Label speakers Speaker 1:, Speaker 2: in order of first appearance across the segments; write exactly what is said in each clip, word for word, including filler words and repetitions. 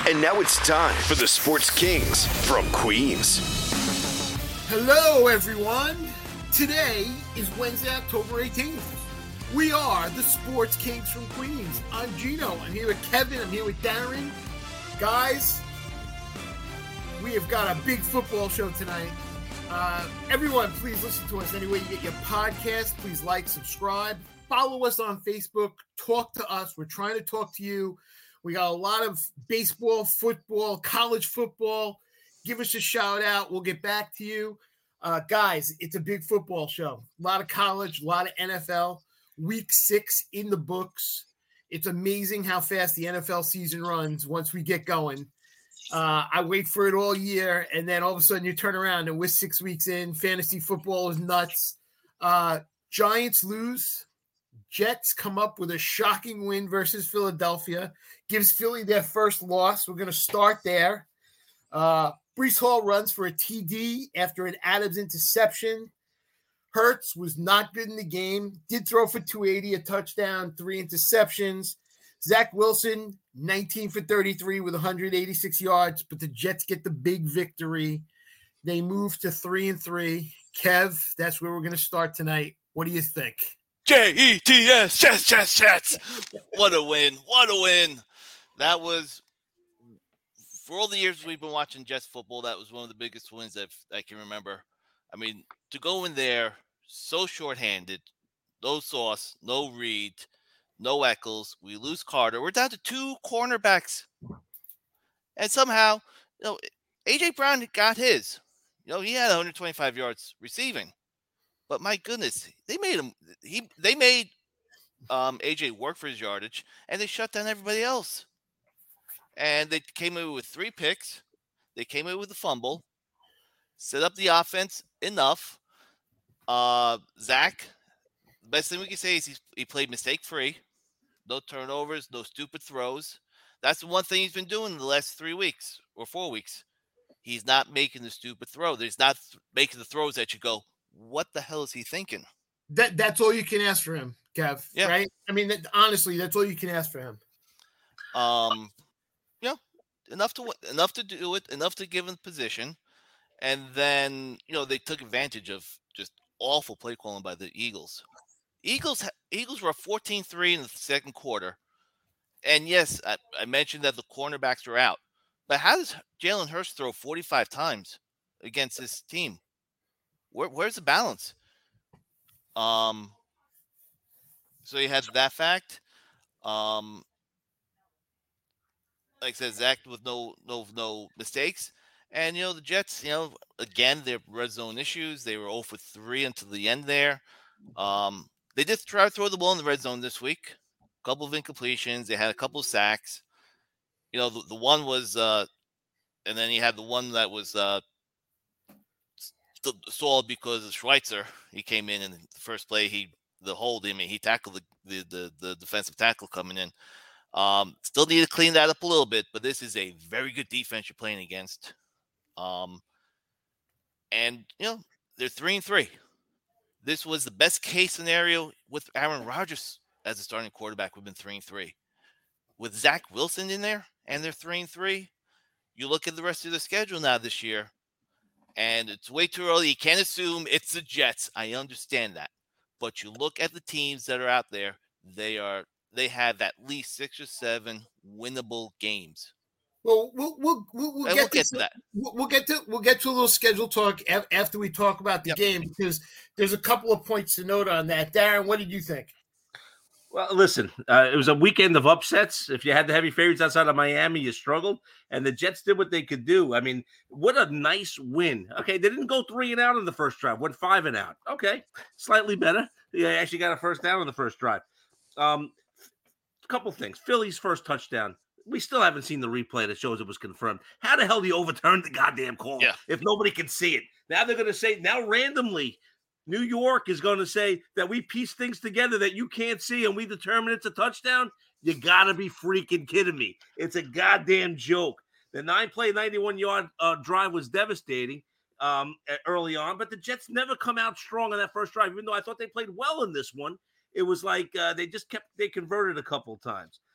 Speaker 1: And now it's time for the Sports Kings from Queens.
Speaker 2: Hello, everyone. Today is Wednesday, October eighteenth. We are the Sports Kings from Queens. I'm Gino. I'm here with Kevin. I'm here with Darren. Guys, we have got a big football show tonight. Uh, everyone, please listen to us anyway you get your podcast. Please like, subscribe, follow us on Facebook. Talk to us. We're trying to talk to you. We got a lot of baseball, football, college football. Give us a shout out. We'll get back to you. Uh, guys, it's a big football show. A lot of college, a lot of N F L. Week six in the books. It's amazing how fast the N F L season runs once we get going. Uh, I wait for it all year, and then all of a sudden you turn around and we're six weeks in. Fantasy football is nuts. Uh, Giants lose. Jets come up with a shocking win versus Philadelphia. Gives Philly their first loss. We're going to start there. Uh, Breece Hall runs for a T D after an Adams interception. Hurts was not good in the game. Did throw for two eighty, a touchdown, three interceptions. Zach Wilson, nineteen for thirty-three with one hundred eighty-six yards, but the Jets get the big victory. They move to three and three. Kev, that's where we're going to start tonight. What do you think?
Speaker 3: J E T S, Jets, Jets, Jets. What a win. What a win. That was, for all the years we've been watching Jets football, that was one of the biggest wins that I can remember. I mean, to go in there so shorthanded, no Sauce, no Reed, no Eccles. We lose Carter. We're down to two cornerbacks. And somehow, you know, A J. Brown got his. You know, he had one hundred twenty-five yards receiving. But my goodness, they made him. He they made um, A J work for his yardage, and they shut down everybody else. And they came in with three picks. They came in with a fumble, set up the offense enough. Uh, Zach, the best thing we can say is he's, he played mistake-free. No turnovers, no stupid throws. That's the one thing he's been doing in the last three weeks or four weeks. He's not making the stupid throw. He's not th- making the throws that you go, what the hell is he thinking?
Speaker 2: That That's all you can ask for him, Kev,
Speaker 3: yeah.
Speaker 2: right? I mean, that, honestly, that's all you can ask for him.
Speaker 3: Um, you know, enough to enough to do it, enough to give him position. And then, you know, they took advantage of just awful play calling by the Eagles. Eagles Eagles were up fourteen three in the second quarter. And yes, I, I mentioned that the cornerbacks were out. But how does Jalen Hurts throw forty-five times against this team? Where, where's the balance? Um, so you had that fact. Um, like I said, Zach with no no no mistakes. And, you know, the Jets, you know, again, their red zone issues. They were zero for three until the end there. Um, they did try to throw the ball in the red zone this week. A couple of incompletions. They had a couple of sacks. You know, the, the one was, uh, and then you had the one that was uh, stalled because of Schweitzer. He came in and the first play, he the hold. I mean, he tackled the, the, the, the defensive tackle coming in. Um, still need to clean that up a little bit, but this is a very good defense you're playing against. Um, and, you know, they're three and three. This was the best case scenario with Aaron Rodgers as a starting quarterback. We've been three and three. With Zach Wilson in there and they're three and three, you look at the rest of the schedule now this year, and it's way too early. You can't assume it's the Jets. I understand that. But you look at the teams that are out there, they are they have at least six or seven winnable games.
Speaker 2: Well, we'll we'll we'll, we'll, get,
Speaker 3: we'll get
Speaker 2: to,
Speaker 3: to that.
Speaker 2: We'll, we'll get to we'll get to a little schedule talk af- after we talk about the
Speaker 3: Yep.
Speaker 2: game, because there's a couple of points to note on that. Darren, what did you think?
Speaker 4: Well, listen, uh, it was a weekend of upsets. If you had the heavy favorites outside of Miami, you struggled, and the Jets did what they could do. I mean, what a nice win. Okay, they didn't go three and out in the first drive, went five and out. Okay, slightly better. They actually got a first down on the first drive. Um, a couple things. Philly's first touchdown. We still haven't seen the replay that shows it was confirmed. How the hell do you overturn the goddamn call
Speaker 3: yeah.
Speaker 4: if nobody can see it? Now they're going to say, now randomly, New York is going to say that we piece things together that you can't see and we determine it's a touchdown. You got to be freaking kidding me. It's a goddamn joke. The nine-play, ninety-one-yard uh, drive was devastating um, early on, but the Jets never come out strong on that first drive, even though I thought they played well in this one. It was like uh, they just kept – they converted a couple of times.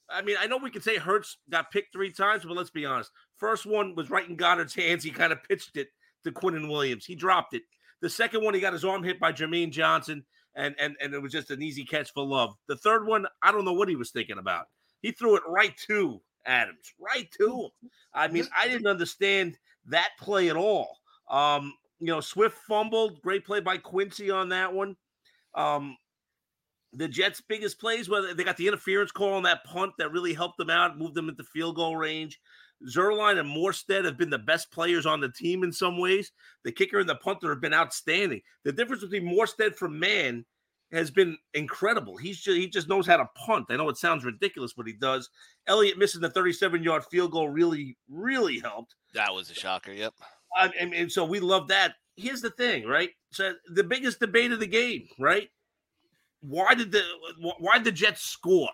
Speaker 4: I mean, I know we could say Hurts got picked three times, but let's be honest. First one was right in Goddard's hands. He kind of pitched it to Quinnen Williams. He dropped it. The second one, he got his arm hit by Jermaine Johnson, and, and, and it was just an easy catch for Love. The third one, I don't know what he was thinking about. He threw it right to Adams, right to him. I mean, I didn't understand that play at all. Um, you know, Swift fumbled. Great play by Quincy on that one. Um, the Jets' biggest plays, whether they got the interference call on that punt that really helped them out, moved them into field goal range. Zerline and Morstead have been the best players on the team in some ways. The kicker and the punter have been outstanding. The difference between Morstead from Man has been incredible. He's just, he just knows how to punt. I know it sounds ridiculous, but he does. Elliott missing the thirty-seven-yard field goal really, really helped.
Speaker 3: That was a shocker, yep.
Speaker 4: I, and, and so we love that. Here's the thing, right? So the biggest debate of the game, right? Why did the why did the Jets score?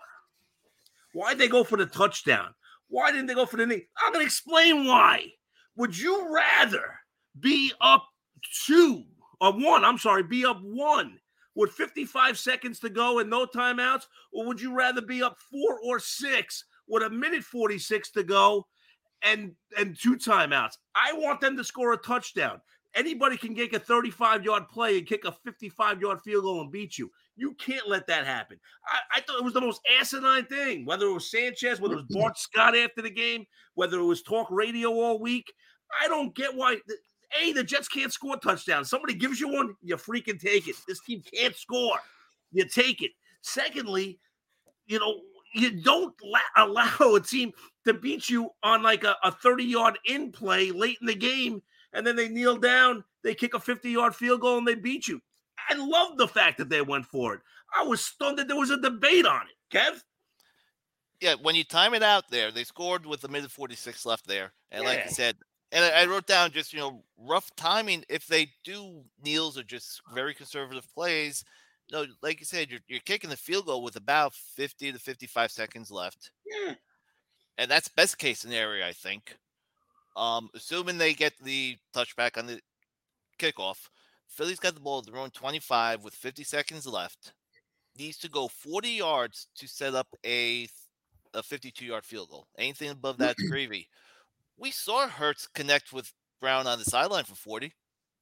Speaker 4: Why did they go for the touchdown? Why didn't they go for the knee? I'm going to explain why. Would you rather be up two or one? I'm sorry, be up one with fifty-five seconds to go and no timeouts? Or would you rather be up four or six with a minute forty-six to go and, and two timeouts? I want them to score a touchdown. Anybody can get a thirty-five-yard play and kick a fifty-five-yard field goal and beat you. You can't let that happen. I, I thought it was the most asinine thing, whether it was Sanchez, whether it was Bart Scott after the game, whether it was talk radio all week. I don't get why. A, the Jets can't score touchdowns. Somebody gives you one, you freaking take it. This team can't score. You take it. Secondly, you know, you don't la- allow a team to beat you on like a, a thirty-yard in play late in the game, and then they kneel down, they kick a fifty-yard field goal, and they beat you. I love the fact that they went for it. I was stunned that there was a debate on it. Kev?
Speaker 3: Yeah, when you time it out there, they scored with a minute forty-six left there. And
Speaker 4: Yeah.
Speaker 3: like you said, and I, I wrote down just, you know, rough timing. If they do kneels or just very conservative plays, you know, like you said, you're, you're kicking the field goal with about fifty to fifty-five seconds left.
Speaker 4: Yeah.
Speaker 3: And that's best case scenario, I think. Um, assuming they get the touchback on the kickoff, Philly's got the ball at their own twenty-five with fifty seconds left. Needs to go forty yards to set up a a fifty-two-yard field goal. Anything above that's gravy. We saw Hurts connect with Brown on the sideline for forty.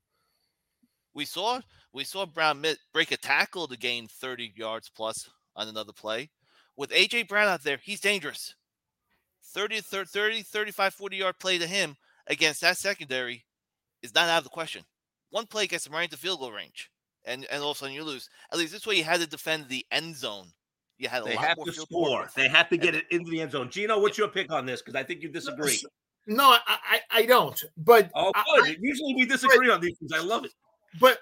Speaker 3: We saw we saw Brown break a tackle to gain thirty yards plus on another play. With A J Brown out there, he's dangerous. thirty, thirty, thirty-five, forty-yard play to him against that secondary is not out of the question. One play gets him right into field goal range, and, and all of a sudden you lose. At least this way you had to defend the end zone. You had a
Speaker 4: They
Speaker 3: lot
Speaker 4: have
Speaker 3: more
Speaker 4: to
Speaker 3: field
Speaker 4: score.
Speaker 3: goal.
Speaker 4: They have to get it into the end zone. Gino, what's your pick on this? Because I think you disagree.
Speaker 2: No, I, I, I don't. But
Speaker 4: Oh,
Speaker 2: I,
Speaker 4: good. Usually we disagree on these things. I love it.
Speaker 2: but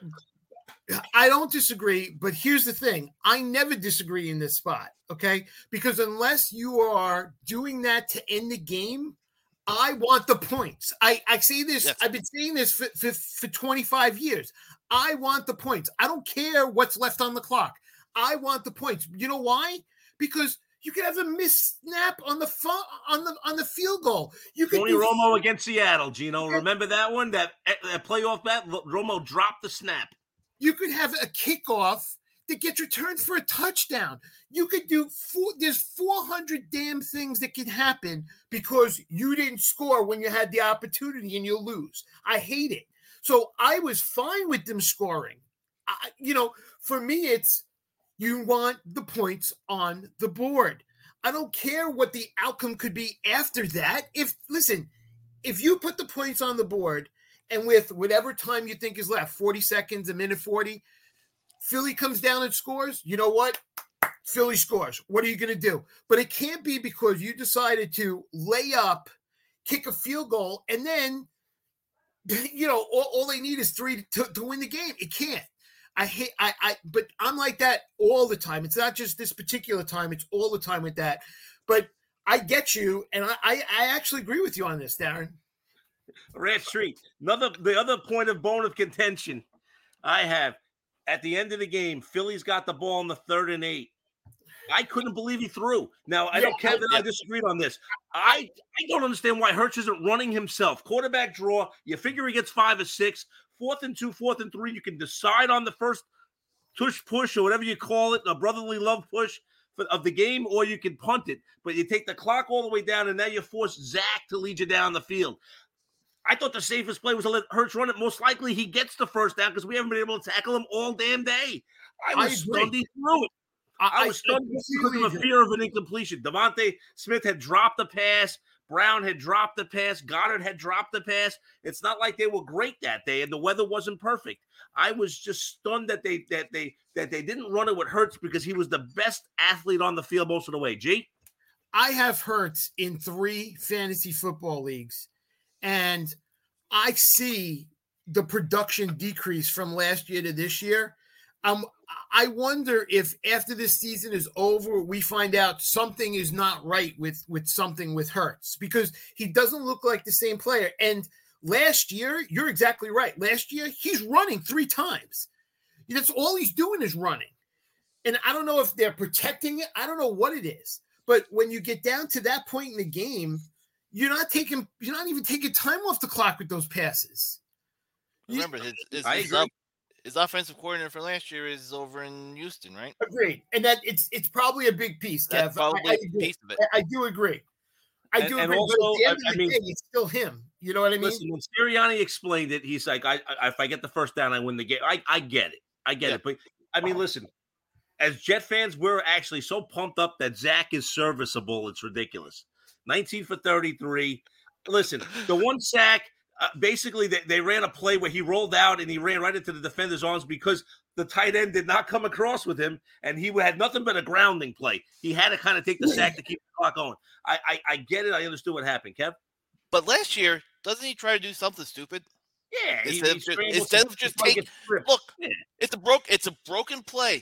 Speaker 2: I don't disagree. But here's the thing: I never disagree in this spot. Okay, because unless you are doing that to end the game, I want the points. I, I say this.
Speaker 3: Yes.
Speaker 2: I've been saying this for, for, for twenty-five years. I want the points. I don't care what's left on the clock. I want the points. You know why? Because you could have a missed snap on the fu- on the on the field goal. You could
Speaker 4: Tony
Speaker 2: do-
Speaker 4: Romo against Seattle, Gino. Remember that one? That, that playoff bet? Romo dropped the snap.
Speaker 2: You could have a kickoff that gets returned for a touchdown. You could do four, there's four hundred damn things that could happen because you didn't score when you had the opportunity and you lose. I hate it. So I was fine with them scoring. I, you know, for me, it's you want the points on the board. I don't care what the outcome could be after that. If listen, if you put the points on the board and with whatever time you think is left, forty seconds, a minute forty, Philly comes down and scores, you know what? Philly scores. What are you going to do? But it can't be because you decided to lay up, kick a field goal, and then, you know, all, all they need is three to, to win the game. It can't. I hate, I, I, but I'm like that all the time. It's not just this particular time. It's all the time with that. But I get you, and I, I, I actually agree with you on this, Darren.
Speaker 4: Rat Street. Another, the other point of bone of contention I have. At the end of the game, Philly's got the ball in the third and eight. I couldn't believe he threw. Now, I know
Speaker 2: Yeah,
Speaker 4: Kevin and I disagreed on this. I, I don't understand why Hurts isn't running himself. Quarterback draw, you figure he gets five or six. Fourth and two, fourth and three, you can decide on the first tush push or whatever you call it, a brotherly love push. for, of the game, or you can punt it. But you take the clock all the way down, and now you force Zach to lead you down the field. I thought the safest play was to let Hurts run it. Most likely he gets the first down because we haven't been able to tackle him all damn day. I was I stunned he threw it. I, I was stunned I, because of the fear of an incompletion. Devontae Smith had dropped the pass. Brown had dropped the pass. Goddard had dropped the pass. It's not like they were great that day, and the weather wasn't perfect. I was just stunned that they that they that they didn't run it with Hurts because he was the best athlete on the field most of the way. G?
Speaker 2: I have Hurts in three fantasy football leagues, and I see the production decrease from last year to this year. Um, I wonder if after this season is over, we find out something is not right with, with something with Hurts, because he doesn't look like the same player. And last year, you're exactly right. Last year, he's running three times. That's all he's doing is running. And I don't know if they're protecting it. I don't know what it is. But when you get down to that point in the game, you're not taking, you're not even taking time off the clock with those passes.
Speaker 3: Remember, his, his, his, up, his offensive coordinator for last year is over in Houston, right?
Speaker 2: Agreed. And that it's it's probably a big piece, Kev.
Speaker 3: That's probably
Speaker 2: I, I
Speaker 3: a piece of it.
Speaker 2: I, I do agree. I
Speaker 4: and,
Speaker 2: do
Speaker 4: and
Speaker 2: agree.
Speaker 4: Also,
Speaker 2: but at the end
Speaker 4: I,
Speaker 2: of the
Speaker 4: I mean,
Speaker 2: day, it's still him. You know what I mean?
Speaker 4: Listen, when Sirianni explained it, he's like, I, I if I get the first down, I win the game. I, I get it. I get
Speaker 3: Yeah.
Speaker 4: it. But, I mean, listen, as Jet fans, we're actually so pumped up that Zach is serviceable. It's ridiculous. nineteen for thirty-three. Listen, the one sack, uh, basically they, they ran a play where he rolled out and he ran right into the defender's arms because the tight end did not come across with him, and he had nothing but a grounding play. He had to kind of take the sack to keep the clock going. I, I, I get it. I understood what happened, Kev.
Speaker 3: But last year, doesn't he try to do something stupid?
Speaker 4: Yeah, he,
Speaker 3: instead
Speaker 4: he
Speaker 3: of just, instead of just taking look, yeah. it's a broke, it's a broken play.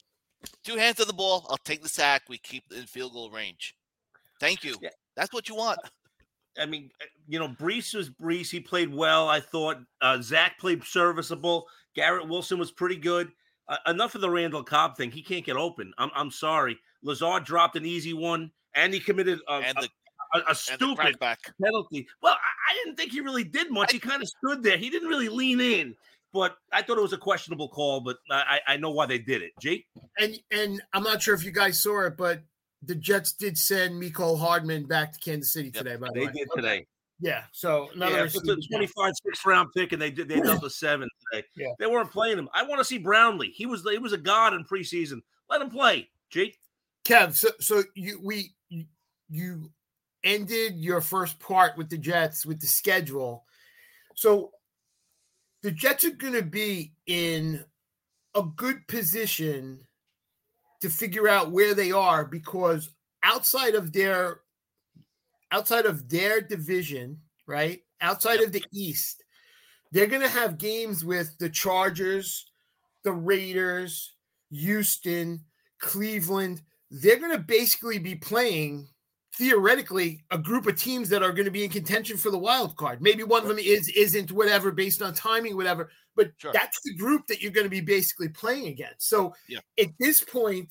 Speaker 3: Two hands on the ball. I'll take the sack. We keep it in field goal range. Thank you. Yeah. That's what you want.
Speaker 4: I mean, you know, Brees was Brees. He played well, I thought. Uh, Zach played serviceable. Garrett Wilson was pretty good. Uh, enough of the Randall Cobb thing. He can't get open. I'm I'm sorry. Lazard dropped an easy one, and he committed a,
Speaker 3: and the,
Speaker 4: a, a, a stupid penalty. Well, I, I didn't think he really did much. He kind of stood there. He didn't really lean in. But I thought it was a questionable call, but I, I know why they did it. Jake?
Speaker 2: And and I'm not sure if you guys saw it, but the Jets did send Mecole Hardman back to Kansas City today. Yep, by the
Speaker 4: they
Speaker 2: way.
Speaker 4: did today.
Speaker 2: Yeah. So
Speaker 4: yeah, it's a twenty-five sixth round pick, and they did they dealt a seven today.
Speaker 2: Yeah.
Speaker 4: They weren't playing him. I want to see Brownlee. He was he was a god in preseason. Let him play. Jake?
Speaker 2: Kev, so so you we you ended your first part with the Jets with the schedule. So the Jets are going to be in a good position to figure out where they are, because outside of their outside of their division, right? Outside
Speaker 3: yep.
Speaker 2: of the East, they're going to have games with the Chargers, the Raiders, Houston, Cleveland. They're going to basically be playing, theoretically, a group of teams that are going to be in contention for the wild card. Maybe one of them is, isn't, whatever, based on timing, whatever. But sure. That's the group that you're going to be basically playing against. So
Speaker 3: yeah.
Speaker 2: At this point,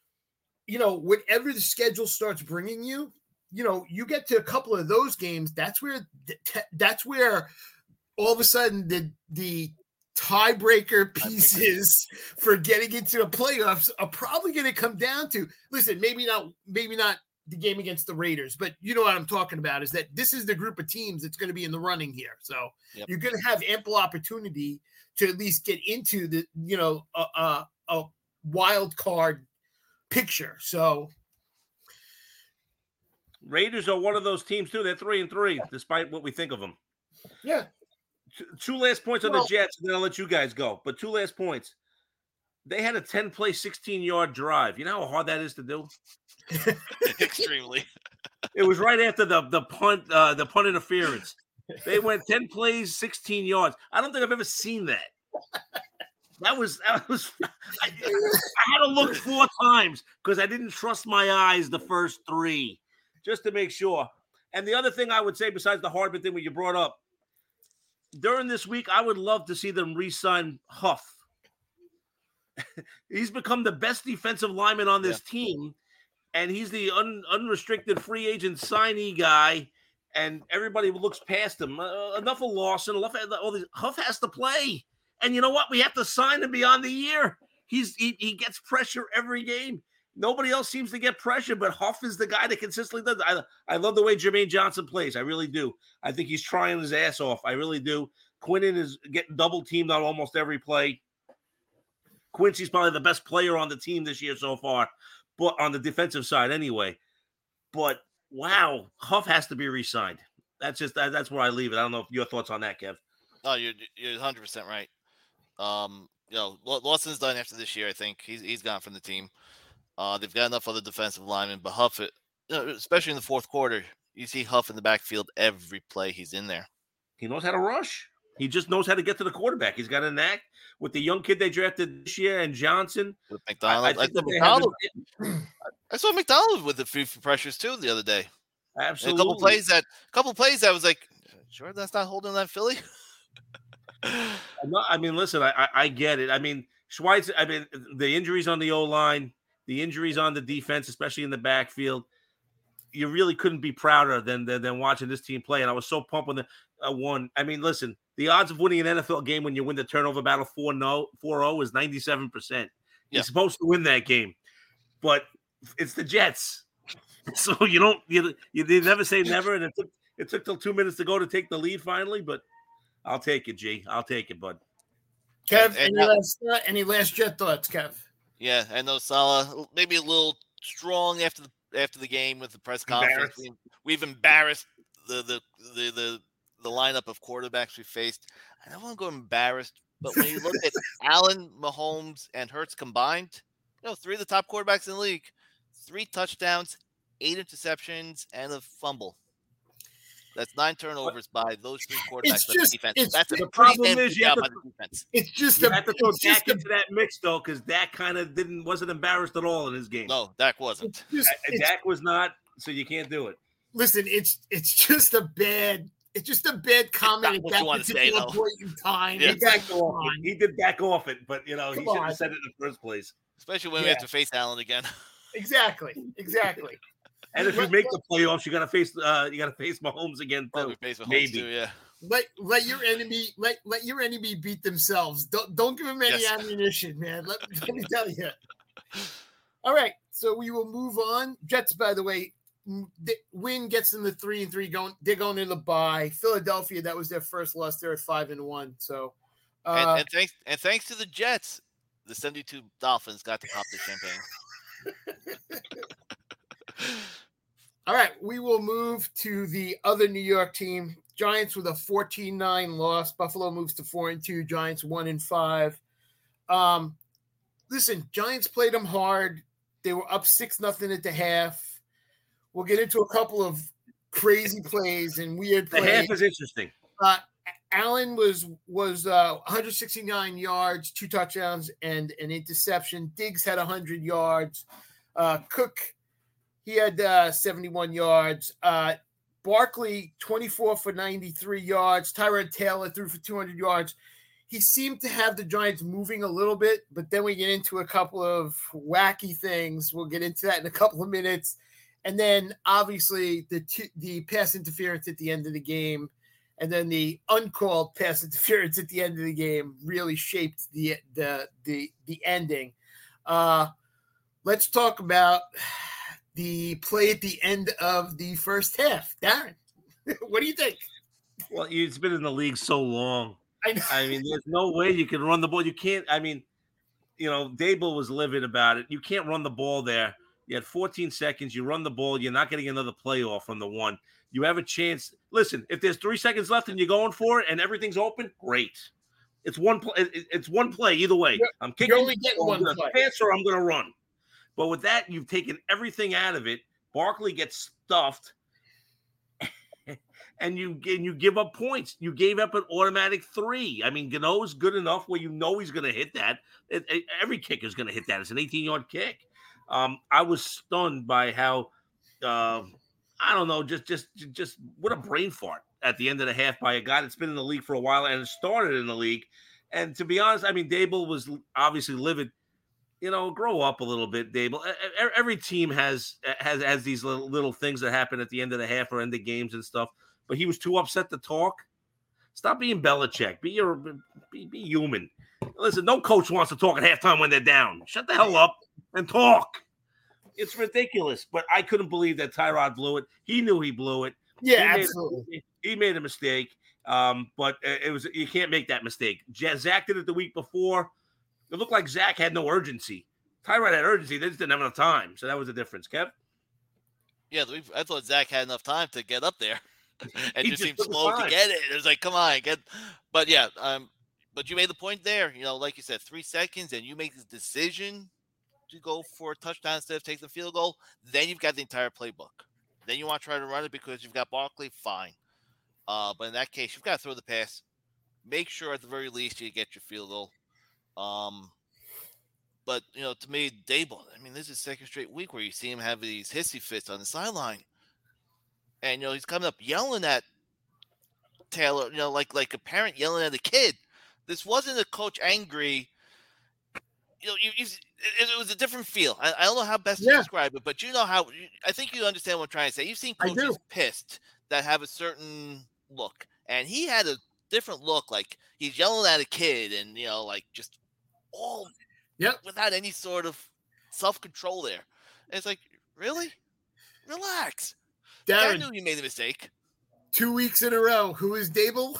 Speaker 2: you know, whatever the schedule starts bringing you, you know, you get to a couple of those games. That's where, that's where all of a sudden the, the tiebreaker pieces for getting into the playoffs are probably going to come down to, listen, maybe not, maybe not, the game against the Raiders, but you know what I'm talking about is that this is the group of teams that's going to be in the running here. So yep. You're going to have ample opportunity to at least get into the, you know, a, a, a wild card picture. So
Speaker 4: Raiders are one of those teams too. They're three and three, despite what we think of them.
Speaker 2: Yeah.
Speaker 4: Two, two last points on
Speaker 2: well,
Speaker 4: the Jets, and then I'll let you guys go. But two last points. They had a ten-play, sixteen-yard drive. You know how hard that is to do?
Speaker 3: Extremely.
Speaker 4: It was right after the the punt uh, the punt interference. They went ten plays, sixteen yards. I don't think I've ever seen that. That was that was. I, I had to look four times because I didn't trust my eyes the first three, just to make sure. And the other thing I would say, besides the Hardman thing, what you brought up during this week, I would love to see them re-sign Huff. He's become the best defensive lineman on this yeah. team, and he's the un, unrestricted free agent signee guy, and everybody looks past him. Uh, enough of Lawson. Enough of all these. Huff has to play, and you know what? We have to sign him beyond the year. He's he, he gets pressure every game. nobody else seems to get pressure, but Huff is the guy that consistently does. I, I love the way Jermaine Johnson plays. I really do. I think he's trying his ass off. I really do. Quinnen is getting double teamed on almost every play. Quincy's probably the best player on the team this year so far, but on the defensive side anyway. But wow, Huff has to be re-signed. That's just that, that's where I leave it. I don't know if your thoughts on that, Kev.
Speaker 3: Oh, you're you're one hundred percent right. Um, you know, Lawson's done after this year. I think he's he's gone from the team. Uh, they've got enough other defensive linemen, but Huff, it, you know, especially in the fourth quarter, you see Huff in the backfield every play he's in there.
Speaker 4: He knows how to rush. He just knows how to get to the quarterback. He's got a knack with the young kid they drafted this year and Johnson.
Speaker 3: With McDonald. I, I, I, McDonald I saw McDonald with a few pressures too the other day.
Speaker 4: Absolutely.
Speaker 3: And a couple plays that, a couple plays that was like, sure, that's not holding that Philly.
Speaker 4: I mean, listen, I, I I get it. I mean, Schweitzer. I mean, the injuries on the O line, the injuries on the defense, especially in the backfield. You really couldn't be prouder than than, than watching this team play. And I was so pumped when the uh, won. I mean, listen, the odds of winning an N F L game when you win the turnover battle four oh is ninety-seven percent. You're yeah. supposed to win that game, but it's the Jets. So you don't you you they never say never, and it took it took till two minutes to go to take the lead finally, but I'll take it, G. I'll take it, bud.
Speaker 2: Kev, and, and any, last, uh, any last Jet thoughts, Kev?
Speaker 3: Yeah, I know Salah maybe a little strong after the after the game with the press conference. We, we've embarrassed the the, the the the lineup of quarterbacks we faced. I don't want to go embarrassed, but when you look at Allen, Mahomes, and Hurts combined, you know, three of the top quarterbacks in the league, three touchdowns, eight interceptions, and a fumble. That's nine turnovers by those three quarterbacks.
Speaker 2: Just,
Speaker 3: defense.
Speaker 2: It's,
Speaker 3: That's
Speaker 2: the
Speaker 3: a problem
Speaker 2: is
Speaker 3: you have to, by the defense.
Speaker 2: It's just
Speaker 4: you
Speaker 2: a,
Speaker 4: have to throw Dak
Speaker 2: a,
Speaker 4: into that mix though, because Dak kind of didn't wasn't embarrassed at all in his game.
Speaker 3: No, Dak wasn't.
Speaker 2: Just,
Speaker 4: Dak was not, so you can't do it.
Speaker 2: Listen, it's it's just a bad. It's just a bad comment at that particular point in time.
Speaker 3: Yeah.
Speaker 2: He, backed off
Speaker 4: it. he did back off it, but you know Come he should have said it in the first place.
Speaker 3: Especially when yeah. we have to face Allen again.
Speaker 2: Exactly, exactly.
Speaker 4: And if you make the playoffs, you got to face uh, you got to face Mahomes again too.
Speaker 3: Face Mahomes
Speaker 4: Maybe,
Speaker 3: too, yeah.
Speaker 2: Let let your enemy let let your enemy beat themselves. Don't don't give them any yes. ammunition, man. Let, let me tell you. All right, so we will move on. Jets, by the way, the win gets them the three and three going. They're going to the bye. Philadelphia, that was their first loss. They're at five and one. So,
Speaker 3: uh, and, and thanks and thanks to the Jets, the seventy-two Dolphins got to pop the champagne.
Speaker 2: All right, we will move to the other New York team. Giants with a fourteen nine loss. Buffalo moves to four and two. Giants one and five. Um, listen, Giants played them hard. They were up six nothing at the half. We'll get into a couple of crazy plays and weird plays.
Speaker 4: The half is interesting.
Speaker 2: Uh, Allen was was uh, one hundred sixty-nine yards, two touchdowns, and an interception. Diggs had one hundred yards. Uh, Cook, he had uh, seventy-one yards. Uh, Barkley, twenty-four for ninety-three yards. Tyrod Taylor threw for two hundred yards. He seemed to have the Giants moving a little bit, but then we get into a couple of wacky things. We'll get into that in a couple of minutes. And then, obviously, the t- the pass interference at the end of the game, and then the uncalled pass interference at the end of the game really shaped the the the, the ending. Uh, let's talk about the play at the end of the first half. Darren, what do you think?
Speaker 4: Well, it's been in the league so long.
Speaker 2: I know.
Speaker 4: I mean, there's no way you can run the ball. You can't. I mean, you know, Dable was livid about it. You can't run the ball there. You had fourteen seconds. You run the ball. You're not getting another play off from the one. You have a chance. Listen, if there's three seconds left and you're going for it and everything's open, great. It's one play. It's one play either way.
Speaker 2: You're,
Speaker 4: I'm kicking.
Speaker 2: You're only getting one play.
Speaker 4: Pass or I'm going to run. But with that, you've taken everything out of it. Barkley gets stuffed, and you and you give up points. You gave up an automatic three. I mean, Gano is good enough where you know he's going to hit that. It, it, every kicker is going to hit that. It's an eighteen-yard kick. Um, I was stunned by how, uh, I don't know, just, just, just what a brain fart at the end of the half by a guy that's been in the league for a while and started in the league. And to be honest, I mean, Dable was obviously livid. You know, grow up a little bit, Dable. Every team has has has these little, little things that happen at the end of the half or end of games and stuff. But he was too upset to talk. Stop being Belichick. Be your be, be human. Listen, no coach wants to talk at halftime when they're down. Shut the hell up and talk. It's ridiculous, but I couldn't believe that Tyrod blew it. He knew he blew it.
Speaker 2: Yeah,
Speaker 4: he
Speaker 2: absolutely.
Speaker 4: Made, he made a mistake, um, but it was you can't make that mistake. Zach did it the week before. It looked like Zach had no urgency. Tyrod had urgency. They just didn't have enough time, so that was the difference. Kev?
Speaker 3: Yeah, I thought Zach had enough time to get up there, and
Speaker 4: He
Speaker 3: just
Speaker 4: just
Speaker 3: seemed slow to get it. It was like, come on, get. But yeah, um, but you made the point there. You know, like you said, three seconds, and you make this decision to go for a touchdown instead of taking the field goal. Then you've got the entire playbook. Then you want to try to run it because you've got Barkley. Fine, uh, but in that case, you've got to throw the pass. Make sure at the very least you get your field goal. Um, but you know, to me, Dable. I mean, this is the second straight week where you see him have these hissy fits on the sideline, and you know he's coming up yelling at Taylor. You know, like like a parent yelling at a kid. This wasn't a coach angry. You know, you, you, it, it was a different feel. I, I don't know how best to
Speaker 2: Yeah.
Speaker 3: describe it, but you know how. I think you understand what I'm trying to say. You've seen
Speaker 2: I do.
Speaker 3: coaches pissed that have a certain look, and he had a different look. Like he's yelling at a kid, and you know, like just all.
Speaker 2: Yep.
Speaker 3: Without any sort of self-control there. And it's like, really? Relax.
Speaker 2: Darren,
Speaker 3: I knew you made a mistake.
Speaker 2: two weeks in a row. Who is Dable?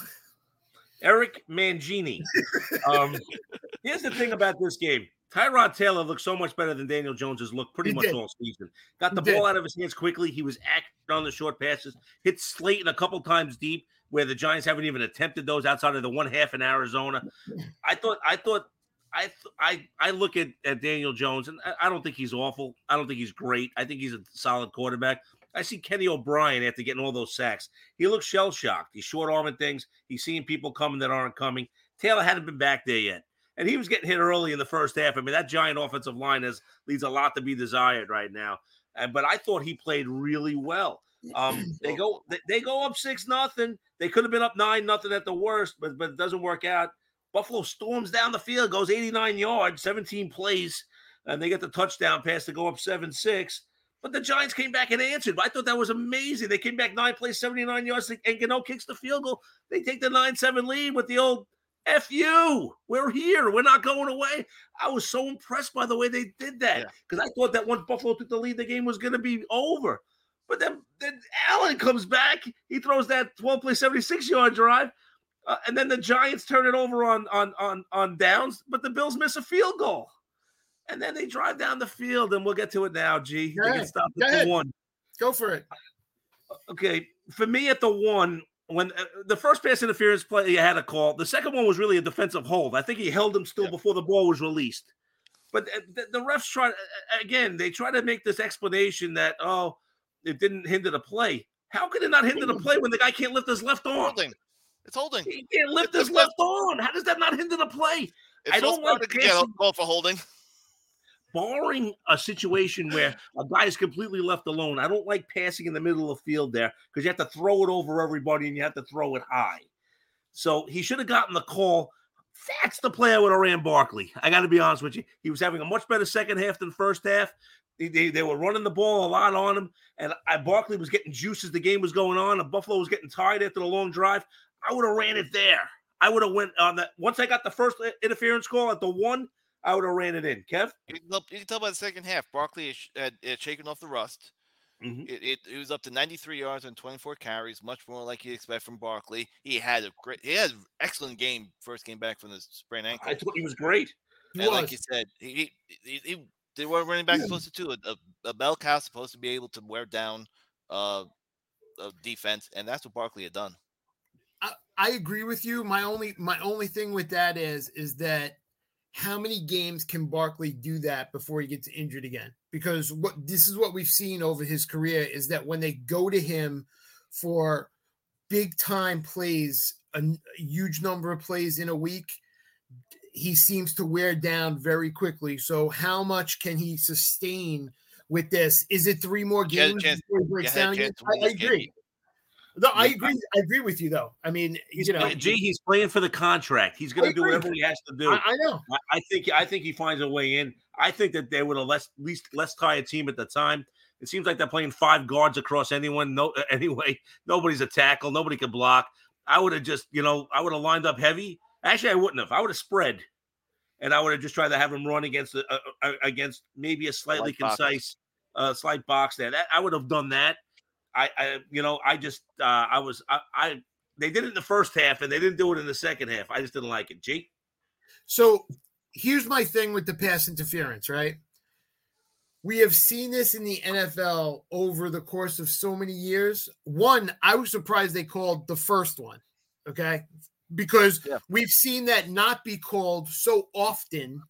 Speaker 4: Eric Mangini. Um, here's the thing about this game. Tyrod Taylor looked so much better than Daniel Jones has looked pretty
Speaker 2: He
Speaker 4: much
Speaker 2: did.
Speaker 4: all season. Got the
Speaker 2: He
Speaker 4: ball
Speaker 2: did.
Speaker 4: out of his hands quickly. He was accurate on the short passes. Hit Slayton a couple times deep where the Giants haven't even attempted those outside of the one half in Arizona. I thought I thought I th- I I look at, at Daniel Jones, and I, I don't think he's awful. I don't think he's great. I think he's a solid quarterback. I see Kenny O'Brien after getting all those sacks. He looks shell-shocked. He's short-arming things. He's seeing people coming that aren't coming. Taylor hadn't been back there yet. And he was getting hit early in the first half. I mean, that Giant offensive line has leaves a lot to be desired right now. And but I thought he played really well. Um, they go they, they go up six nothing. They could have been up nine nothing at the worst, but but it doesn't work out. Buffalo storms down the field, goes eighty-nine yards, seventeen plays, and they get the touchdown pass to go up seven six. But the Giants came back and answered. I thought that was amazing. They came back nine plays, seventy-nine yards, and Gano kicks the field goal. They take the nine seven lead with the old F you. We're here. We're not going away. I was so impressed by the way they did that because I thought that once Buffalo took the lead, the game was going to be over. But then, then Allen comes back. He throws that twelve-play, seventy-six-yard drive. Uh, and then the Giants turn it over on, on on on downs, but the Bills miss a field goal. And then they drive down the field, and we'll get to it now, G.
Speaker 2: Go
Speaker 4: They
Speaker 2: ahead.
Speaker 4: can stop
Speaker 2: Go
Speaker 4: at
Speaker 2: ahead.
Speaker 4: the one.
Speaker 2: Go for it.
Speaker 4: Okay, for me at the one, when uh, the first pass interference play you had a call, the second one was really a defensive hold. I think he held him still
Speaker 3: Yeah.
Speaker 4: before the ball was released. But uh, the, the refs try, uh, again, they try to make this explanation that, oh, it didn't hinder the play. How could it not hinder the play when the guy can't lift his left arm?
Speaker 3: Holding. It's holding.
Speaker 4: He can't lift
Speaker 3: It's
Speaker 4: his left arm. How does that not hinder the play?
Speaker 3: It's
Speaker 4: I don't
Speaker 3: so
Speaker 4: like
Speaker 3: smart to get
Speaker 4: passing-
Speaker 3: called for holding.
Speaker 4: Barring a situation where a guy is completely left alone, I don't like passing in the middle of the field there because you have to throw it over everybody and you have to throw it high. So he should have gotten the call. That's the play I would have ran Barkley. I got to be honest with you. He was having a much better second half than first half. They, they, they were running the ball a lot on him, and I, Barkley was getting juice as the game was going on, and Buffalo was getting tired after the long drive. I would have ran it there. I would have went on that. Once I got the first interference call at the one, I would have ran it in. Kev?
Speaker 3: You can tell, you can tell by the second half, Barkley had, had shaken off the rust.
Speaker 4: Mm-hmm.
Speaker 3: It, it, it was up to ninety-three yards and twenty-four carries, much more like you expect from Barkley. He had a great, he had an excellent game. First game back from the sprained ankle.
Speaker 4: I thought he was great.
Speaker 2: He
Speaker 3: and
Speaker 2: was.
Speaker 3: like you said, he, he, he they were running back supposed to do a, a, a bell cow supposed to be able to wear down uh, a defense, and that's what Barkley had done.
Speaker 2: I, I agree with you. My only my only thing with that is is that how many games can Barkley do that before he gets injured again? Because what this is what we've seen over his career is that when they go to him for big time plays, a, a huge number of plays in a week, he seems to wear down very quickly. So how much can he sustain with this? Is it three more
Speaker 3: He had a
Speaker 2: games
Speaker 3: chance-
Speaker 2: before he breaks
Speaker 3: he had a
Speaker 2: down again?
Speaker 3: chance to win
Speaker 2: I, I
Speaker 3: this game.
Speaker 2: agree. No, I
Speaker 4: Yeah.
Speaker 2: agree. I agree with you, though. I mean,
Speaker 4: He's
Speaker 2: you know,
Speaker 4: play- G, he's playing for the contract. He's going
Speaker 2: I
Speaker 4: to do
Speaker 2: agree.
Speaker 4: whatever he has to do.
Speaker 2: I, I know.
Speaker 4: I, I think I think he finds a way in. I think that they were a less least less tired team at the time. It seems like they're playing five guards across anyone. No, anyway, nobody's a tackle. Nobody can block. I would have just, you know, I would have lined up heavy. Actually, I wouldn't have. I would have spread, and I would have just tried to have him run against a, a, a, against maybe a slightly
Speaker 3: Like Fox.
Speaker 4: concise a slight box there. That I would have done that. I, I you know, I just uh, I was I, I they did it in the first half and they didn't do it in the second half. I just didn't like it. G.
Speaker 2: So here's my thing with the pass interference, right? We have seen this in the N F L over the course of so many years. One, I was surprised they called the first one, okay? Because yeah. we've seen that not be called so often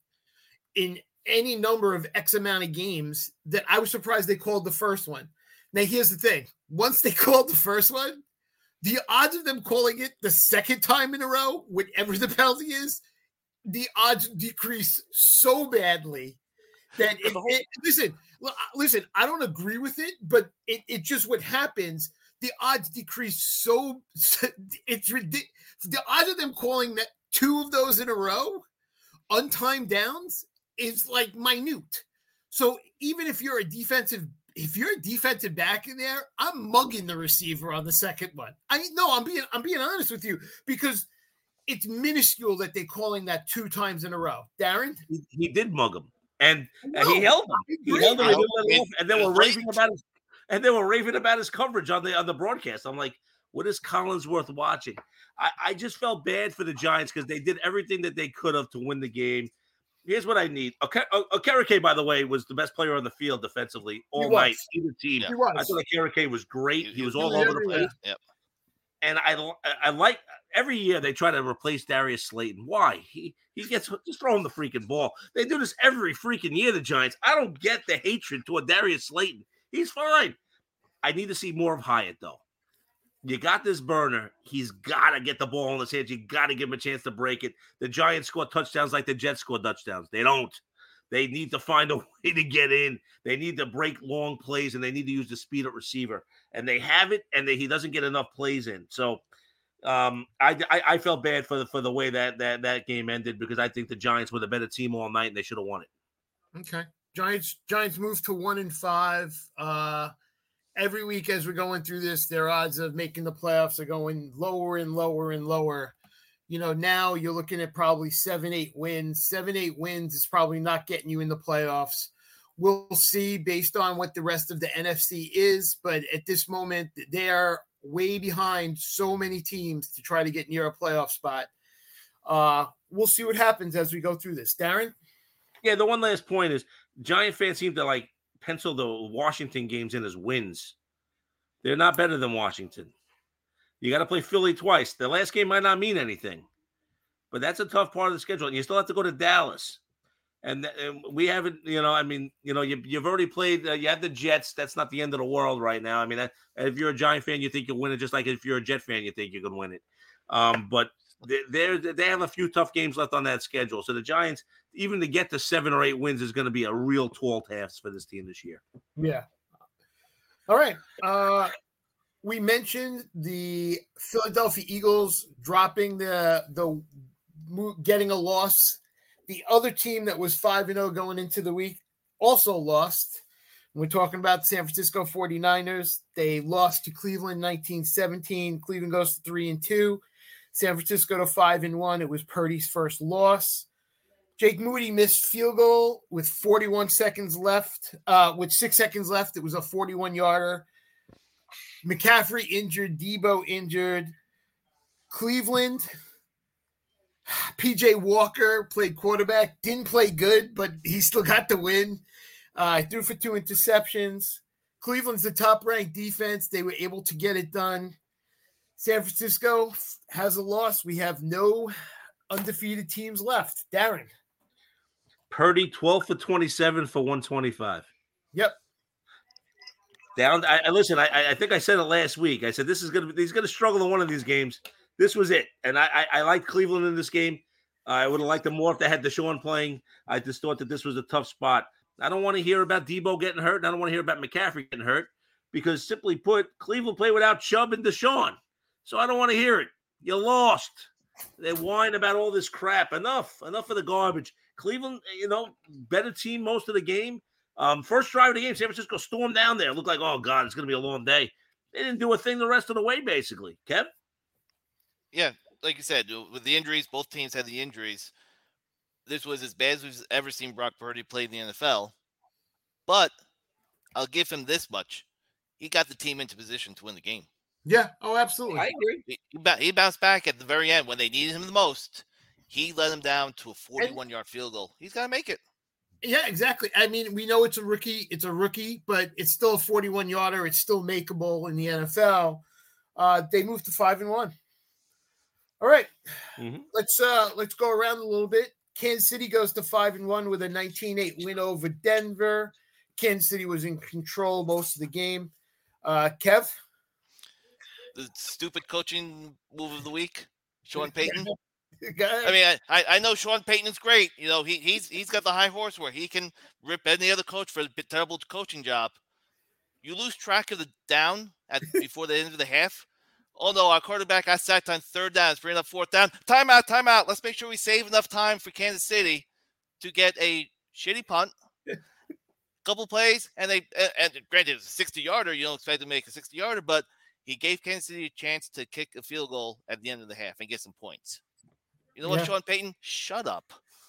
Speaker 2: in any number of X amount of games that I was surprised they called the first one. Now, here's the thing. Once they called the first one, the odds of them calling it the second time in a row, whatever the penalty is, the odds decrease so badly that it, it, listen, listen, I don't agree with it, but it, it just what happens. The odds decrease so it's ridiculous. The odds of them calling that two of those in a row, untimed downs, is like minute. So even if you're a defensive, if you're a defensive back in there, I'm mugging the receiver on the second one. I no, I'm being I'm being honest with you because it's minuscule that they're calling that two times in a row. Darren,
Speaker 4: he, he did mug him, and, no, and he held him. He held him, and, him, and they were raving about his and they were raving about his coverage on the on the broadcast. I'm like, what is Collinsworth watching? I, I just felt bad for the Giants because they did everything that they could have to win the game. Here's what I need. Okereke, by the way, was the best player on the field defensively all night. Either team.
Speaker 2: He was.
Speaker 4: I thought Okereke was great. He, he was, was all over the place.
Speaker 3: Yep.
Speaker 4: And I, I like every year they try to replace Darius Slayton. Why? He he gets just throw him the freaking ball. They do this every freaking year. The Giants. I don't get the hatred toward Darius Slayton. He's fine. I need to see more of Hyatt though. You got this burner. He's got to get the ball in his hands. You got to give him a chance to break it. The Giants score touchdowns like the Jets score touchdowns. They don't. They need to find a way to get in. They need to break long plays, and they need to use the speed at receiver. And they have it, and they, he doesn't get enough plays in. So um, I, I, I felt bad for the for the way that, that that game ended because I think the Giants were the better team all night, and they should have won it.
Speaker 2: Okay. Giants Giants moved to one and five. Uh Every week as we're going through this, their odds of making the playoffs are going lower and lower and lower. You know, now you're looking at probably seven, eight wins. Seven, eight wins is probably not getting you in the playoffs. We'll see based on what the rest of the N F C is. But at this moment, they are way behind so many teams to try to get near a playoff spot. Uh, we'll see what happens as we go through this. Darren?
Speaker 4: Yeah, the one last point is Giant fans seem to like pencil the Washington games in as wins. They're not better than Washington. You got to play Philly twice. The last game might not mean anything, but that's a tough part of the schedule. And you still have to go to Dallas. And, and we haven't, you know, I mean, you know, you, you've already played, uh, you had the Jets. That's not the end of the world right now. I mean, that, if you're a Giant fan, you think you'll win it, just like if you're a Jet fan, you think you can win it. Um, but they they have a few tough games left on that schedule. So the Giants, even to get to seven or eight wins, is going to be a real tall task for this team this year.
Speaker 2: Yeah. All right. Uh, we mentioned the Philadelphia Eagles dropping the the getting a loss. The other team that was five and oh going into the week also lost. We're talking about the San Francisco forty-niners. They lost to Cleveland nineteen seventeen. Cleveland goes to three and two. San Francisco to five and one. It was Purdy's first loss. Jake Moody missed field goal with forty-one seconds left. Uh, with six seconds left, it was a forty-one yarder. McCaffrey injured. Debo injured. Cleveland. P J Walker played quarterback. Didn't play good, but he still got the win. Uh, threw for two interceptions. Cleveland's the top-ranked defense. They were able to get it done. San Francisco has a loss. We have no undefeated teams left. Darren.
Speaker 4: Purdy, twelve for twenty-seven for one twenty-five.
Speaker 2: Yep.
Speaker 4: Down. I, I listen. I, I think I said it last week. I said this is gonna. He's gonna struggle in one of these games. This was it, and I I, I liked Cleveland in this game. Uh, I would have liked them more if they had Deshaun playing. I just thought that this was a tough spot. I don't want to hear about Debo getting hurt, and I don't want to hear about McCaffrey getting hurt because, simply put, Cleveland played without Chubb and Deshaun. So I don't want to hear it. You lost. They whine about all this crap. Enough. Enough of the garbage. Cleveland, you know, better team most of the game. Um, first drive of the game, San Francisco stormed down there. It looked like, oh, God, it's going to be a long day. They didn't do a thing the rest of the way, basically. Kev?
Speaker 3: Yeah, like you said, with the injuries, both teams had the injuries. This was as bad as we've ever seen Brock Purdy play in the N F L. But I'll give him this much. He got the team into position to win the game.
Speaker 2: Yeah. Oh, absolutely.
Speaker 4: I agree.
Speaker 3: He, he bounced back at the very end when they needed him the most. He let him down to a forty-one-yard field goal. He's got to make it.
Speaker 2: Yeah, exactly. I mean, we know it's a rookie. It's a rookie, but it's still a forty-one-yarder. It's still makeable in the N F L. Uh, they moved to five and one. All right, mm-hmm. let's uh, let's go around a little bit. Kansas City goes to five and one with a nineteen eight win over Denver. Kansas City was in control most of the game. Uh, Kev,
Speaker 3: the stupid coaching move of the week, Sean Payton. I mean, I, I know Sean Payton is great. You know, he he's he's got the high horse where he can rip any other coach for a terrible coaching job. You lose track of the down at before the end of the half. Oh, no, our quarterback got sacked on third down. It's bringing up fourth down. Timeout, timeout. Let's make sure we save enough time for Kansas City to get a shitty punt, couple plays, and they and granted, it's a sixty-yarder. You don't expect to make a sixty-yarder, but he gave Kansas City a chance to kick a field goal at the end of the half and get some points. You know what, yeah. Sean Payton? Shut up.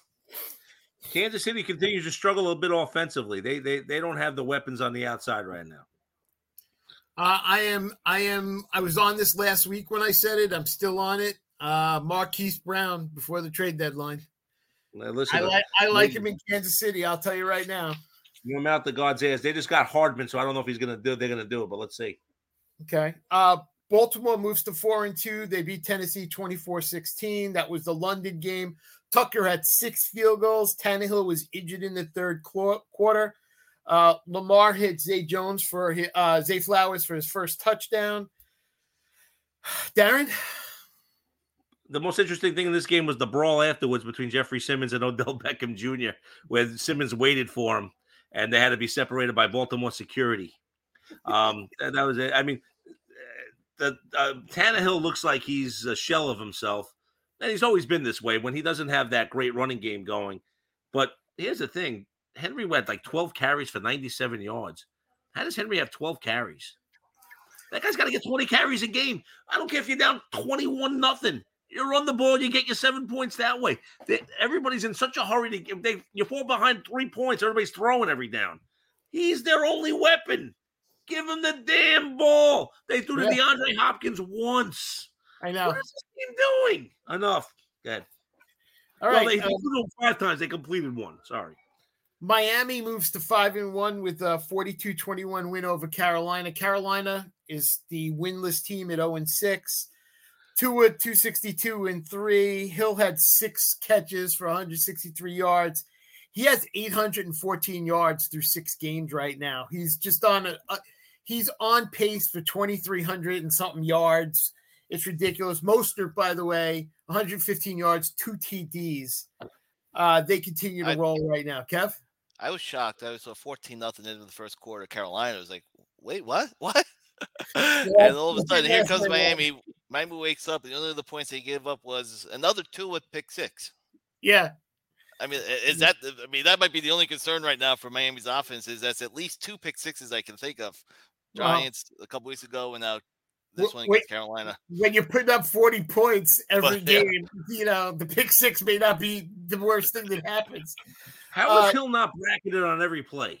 Speaker 4: Kansas City continues to struggle a bit offensively. They they they don't have the weapons on the outside right now.
Speaker 2: Uh, I am, I am, I was on this last week when I said it. I'm still on it. Uh, Marquise Brown before the trade deadline.
Speaker 4: Now, listen,
Speaker 2: I like, I like him in Kansas City. I'll tell you right now.
Speaker 4: You him out the God's ass. They just got Hardman, so I don't know if he's going to do. They're going to do it, but let's see.
Speaker 2: Okay. Uh, Baltimore moves to four and two. They beat Tennessee twenty-four sixteen. That was the London game. Tucker had six field goals. Tannehill was injured in the third quarter. Uh, Lamar hit Zay Jones for his, uh, Zay Flowers for his first touchdown. Darren?
Speaker 4: The most interesting thing in this game was the brawl afterwards between Jeffrey Simmons and Odell Beckham Junior, where Simmons waited for him, and they had to be separated by Baltimore security. Um, that, that was it. I mean, the uh, Tannehill looks like he's a shell of himself, and he's always been this way when he doesn't have that great running game going. But here's the thing. Henry went like twelve carries for ninety-seven yards. How does Henry have twelve carries? That guy's got to get twenty carries a game. I don't care if you're down twenty-one nothing. You run the ball, you get your seven points that way. They, everybody's in such a hurry to give. They you fall behind three points. Everybody's throwing every down. He's their only weapon. Give him the damn ball. They threw to yeah. DeAndre Hopkins once.
Speaker 2: I know.
Speaker 4: What is this team doing? Enough. Good.
Speaker 2: All
Speaker 4: well,
Speaker 2: right.
Speaker 4: They
Speaker 2: um,
Speaker 4: threw them five times. They completed one. Sorry.
Speaker 2: Miami moves to five and one with a forty-two twenty-one win over Carolina. Carolina is the winless team at zero and six. Tua two sixty-two and three. Hill had six catches for one hundred sixty-three yards. He has eight hundred fourteen yards through six games right now. He's just on a, a he's on pace for twenty-three hundred and something yards. It's ridiculous. Mostert, by the way, one hundred fifteen yards, two T Ds. Uh, they continue to I, roll right now. Kev?
Speaker 3: I was shocked. I was a fourteen nothing into the first quarter. Carolina was like, wait, what? What? Yeah, and all of a sudden, here comes Miami. Miami wakes up, and the only of the points they gave up was another two with pick six.
Speaker 2: Yeah.
Speaker 3: I mean, is that? I mean, that might be the only concern right now for Miami's offense is that's at least two pick sixes I can think of. Giants wow. a couple weeks ago, and now this one against Carolina.
Speaker 2: When you're putting up forty points every
Speaker 3: but,
Speaker 2: game,
Speaker 3: yeah.
Speaker 2: you know the pick six may not be the worst thing that happens.
Speaker 4: How is uh, Hill not bracketed on every play?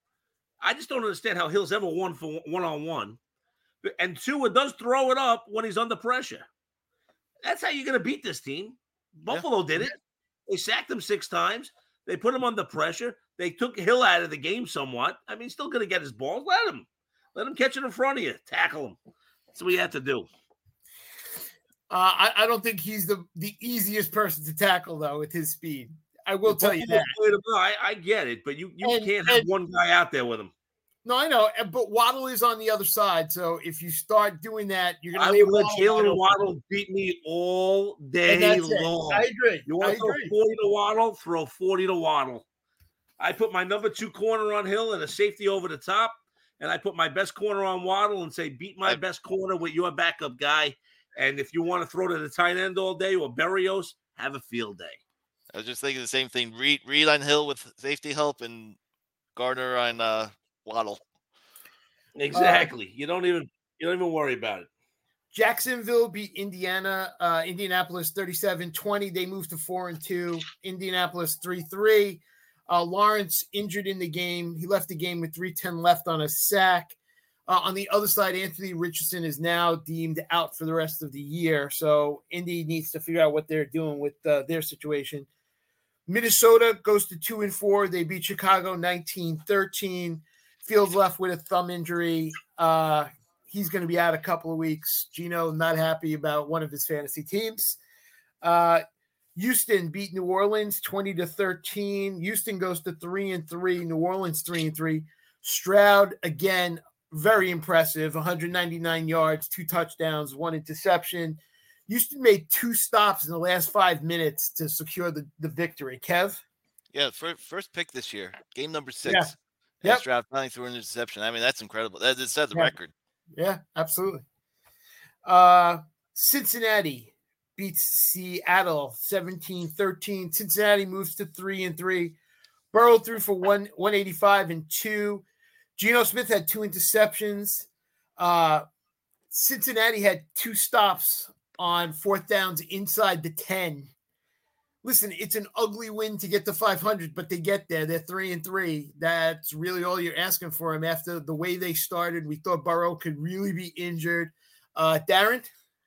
Speaker 4: I just don't understand how Hill's ever won for one on one. And Tua does throw it up when he's under pressure. That's how you're going to beat this team. Buffalo yeah. did it. They sacked him six times. They put him under pressure. They took Hill out of the game somewhat. I mean, he's still going to get his balls. Let him. Let him catch it in front of you. Tackle him. That's what you have to do.
Speaker 2: Uh, I, I don't think he's the, the easiest person to tackle, though, with his speed. I will tell you that.
Speaker 4: I, I get it, but you, you
Speaker 2: and,
Speaker 4: can't have
Speaker 2: and,
Speaker 4: one guy out there with him.
Speaker 2: No, I know, but Waddle is on the other side. So if you start doing that, you're going to.
Speaker 4: I would let Jalen Waddle beat me all day long.
Speaker 2: I agree.
Speaker 4: You want
Speaker 2: I
Speaker 4: to throw
Speaker 2: agree.
Speaker 4: forty to Waddle? Throw forty to Waddle. I put my number two corner on Hill and a safety over the top, and I put my best corner on Waddle and say, beat my I, best corner with your backup guy. And if you want to throw to the tight end all day or Berrios, have a field day.
Speaker 3: I was just thinking the same thing. Reed, Reed on Hill with safety help and Gardner on uh, Waddle.
Speaker 4: Exactly. Uh, you don't even you don't even worry about it.
Speaker 2: Jacksonville beat Indiana, uh, Indianapolis thirty-seven twenty. They moved to four and two. Indianapolis three three. Uh, Lawrence injured in the game. He left the game with three ten left on a sack. Uh, on the other side, Anthony Richardson is now deemed out for the rest of the year. So Indy needs to figure out what they're doing with uh, their situation. Minnesota goes to two and four. They beat Chicago nineteen thirteen. Fields left with a thumb injury. Uh, he's going to be out a couple of weeks. Gino not happy about one of his fantasy teams. Uh, Houston beat New Orleans twenty to thirteen. Houston goes to three and three. New Orleans three and three. Stroud again, very impressive. one hundred ninety-nine yards, two touchdowns, one interception. Houston made two stops in the last five minutes to secure the, the victory. Kev?
Speaker 3: Yeah, first, first pick this year, game number six.
Speaker 2: Yeah.
Speaker 3: And
Speaker 2: Yep.
Speaker 3: Stroud finally threw an interception. I mean, that's incredible. That it set the
Speaker 2: Yeah.
Speaker 3: record.
Speaker 2: Yeah, absolutely. Uh, Cincinnati beats Seattle seventeen thirteen. Cincinnati moves to three and three. Burrow threw for one, 185 and two. Geno Smith had two interceptions. Uh, Cincinnati had two stops on fourth downs inside the ten. Listen, it's an ugly win to get to five hundred, but they get there. They're three and three. That's really all you're asking for them after the way they started. We thought Burrow could really be injured. Uh, Darren?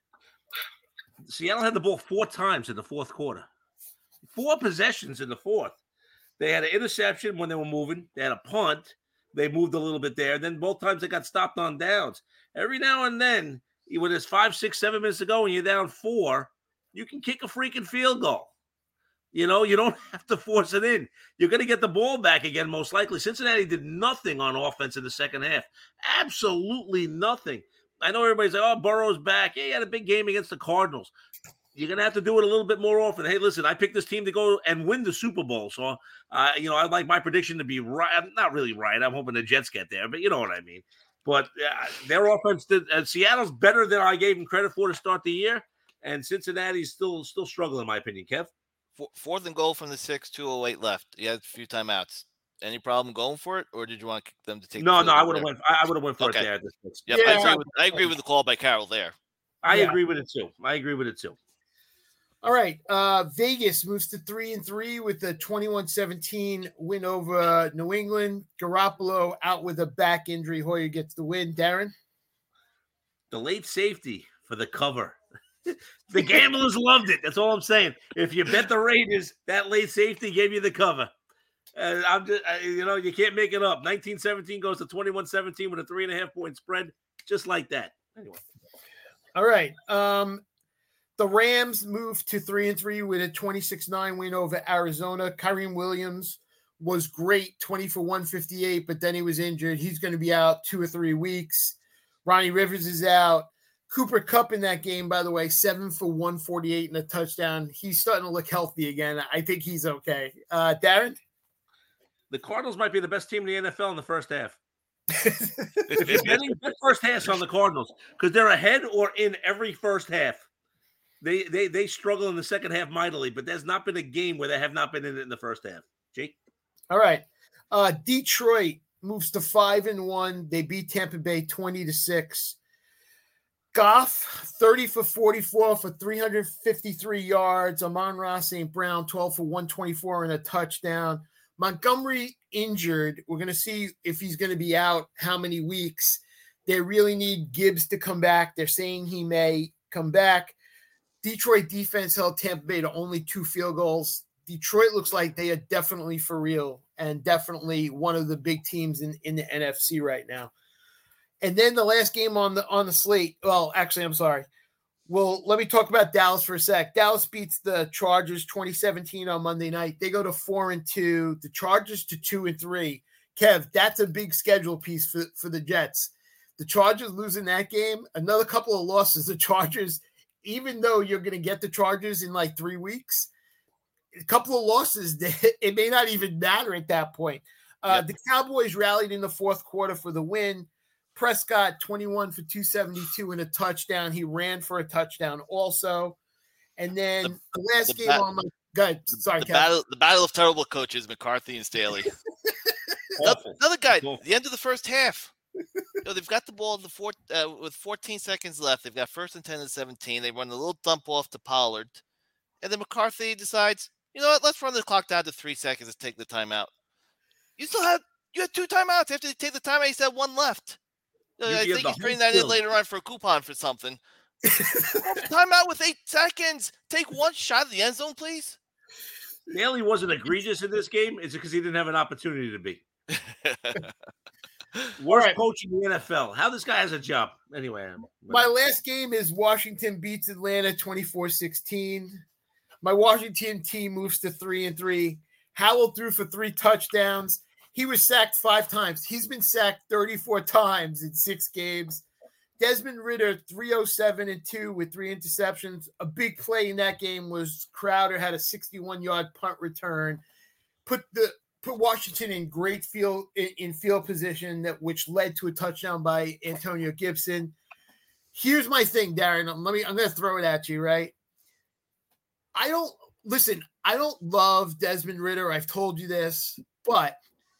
Speaker 4: Seattle had the ball four times in the fourth quarter. Four possessions in the fourth. They had an interception when they were moving. They had a punt. They moved a little bit there. Then both times they got stopped on downs. Every now and then, when it's five, six, seven minutes to go and you're down four, you can kick a freaking field goal. You know, you don't have to force it in. You're going to get the ball back again, most likely. Cincinnati did nothing on offense in the second half. Absolutely nothing. I know everybody's like, oh, Burrow's back. Yeah, he had a big game against the Cardinals. You're going to have to do it a little bit more often. Hey, listen, I picked this team to go and win the Super Bowl. So, uh, you know, I'd like my prediction to be right. Not really right. I'm hoping the Jets get there, but you know what I mean. But uh, their offense, did, uh, Seattle's better than I gave them credit for to start the year. And Cincinnati's still still struggling, in my opinion. Kev?
Speaker 3: Fourth and goal from the six, two oh eight left. You had a few timeouts. Any problem going for it, or did you want them to take?
Speaker 4: No,
Speaker 3: the
Speaker 4: no, I would have went. I would have went for
Speaker 3: okay.
Speaker 4: it there. At this point.
Speaker 3: Yep,
Speaker 2: Yeah.
Speaker 3: I agree with. I agree with the call by Carroll there.
Speaker 4: I
Speaker 2: Yeah.
Speaker 4: agree with it too. I agree with it too.
Speaker 2: All right. Uh, Vegas moves to three and three with a twenty-one seventeen win over New England. Garoppolo out with a back injury. Hoyer gets the win. Darren?
Speaker 4: The late safety for the cover. The gamblers loved it. That's all I'm saying. If you bet the Raiders, that late safety gave you the cover. And I'm just, I, you know, you can't make it up. nineteen seventeen goes to twenty-one seventeen with a three and a half point spread, just like that. Anyway.
Speaker 2: All right. Um, the Rams moved to three and three with a twenty-six nine win over Arizona. Kyren Williams was great, twenty for one fifty-eight, but then he was injured. He's going to be out two or three weeks. Ronnie Rivers is out. Cooper Kupp in that game, by the way, seven for one forty-eight and a touchdown. He's starting to look healthy again. I think he's okay. Uh, Darren?
Speaker 4: The Cardinals might be the best team in the N F L in the first half. If you're betting, bet first half on the Cardinals because they're ahead or in every first half. They they they struggle in the second half mightily, but there's not been a game where they have not been in it in the first half. Jake?
Speaker 2: All right. Uh, Detroit moves to five and one. They beat Tampa Bay twenty to six. Goff, thirty for forty-four for three hundred fifty-three yards. Amon-Ra Saint Brown, twelve for one twenty-four and a touchdown. Montgomery injured. We're going to see if he's going to be out how many weeks. They really need Gibbs to come back. They're saying he may come back. Detroit defense held Tampa Bay to only two field goals. Detroit looks like they are definitely for real and definitely one of the big teams in, in the N F C right now. And then the last game on the on the slate. Well, actually, I'm sorry. Well, let me talk about Dallas for a sec. Dallas beats the Chargers twenty seventeen on Monday night. They go to four and two. The Chargers to two and three. Kev, that's a big schedule piece for, for the Jets. The Chargers losing that game. Another couple of losses. The Chargers, even though you're going to get the Chargers in like three weeks, a couple of losses, it may not even matter at that point. Uh, yep. The Cowboys rallied in the fourth quarter for the win. Prescott, twenty-one for two seventy-two and a touchdown. He ran for a touchdown also. And then the, the last the game bat- on my good. Sorry,
Speaker 3: the battle, the battle of terrible coaches, McCarthy and Staley. another, another guy, the end of the first half. You know, they've got the ball in the four, uh, with fourteen seconds left. They've got first and ten and seventeen. They run a little dump off to Pollard. And then McCarthy decides, you know what? Let's run the clock down to three seconds and take the timeout. You still had you had two timeouts. After you take the timeout, you still had one left.
Speaker 4: You-
Speaker 3: I
Speaker 4: you
Speaker 3: think
Speaker 4: have
Speaker 3: he's
Speaker 4: the
Speaker 3: trading
Speaker 4: whole
Speaker 3: that in
Speaker 4: field.
Speaker 3: later on for a coupon for something. Timeout with eight seconds. Take one shot at the end zone, please.
Speaker 4: Bailey wasn't egregious in this game. It's because he didn't have an opportunity to be. Worst
Speaker 2: right.
Speaker 4: coach in the N F L. How this guy has a job. Anyway. I'm-
Speaker 2: My last game is Washington beats Atlanta twenty-four sixteen. My Washington team moves to three and three. Howell threw for three touchdowns. He was sacked five times. He's been sacked thirty-four times in six games. Desmond Ridder, three oh seven and two with three interceptions. A big play in that game was Crowder had a sixty-one-yard punt return. Put the put Washington in great field in, in field position, that which led to a touchdown by Antonio Gibson. Here's my thing, Darren. Let me. I'm going to throw it at you, right? I don't listen. I don't love Desmond Ridder. I've told you this, but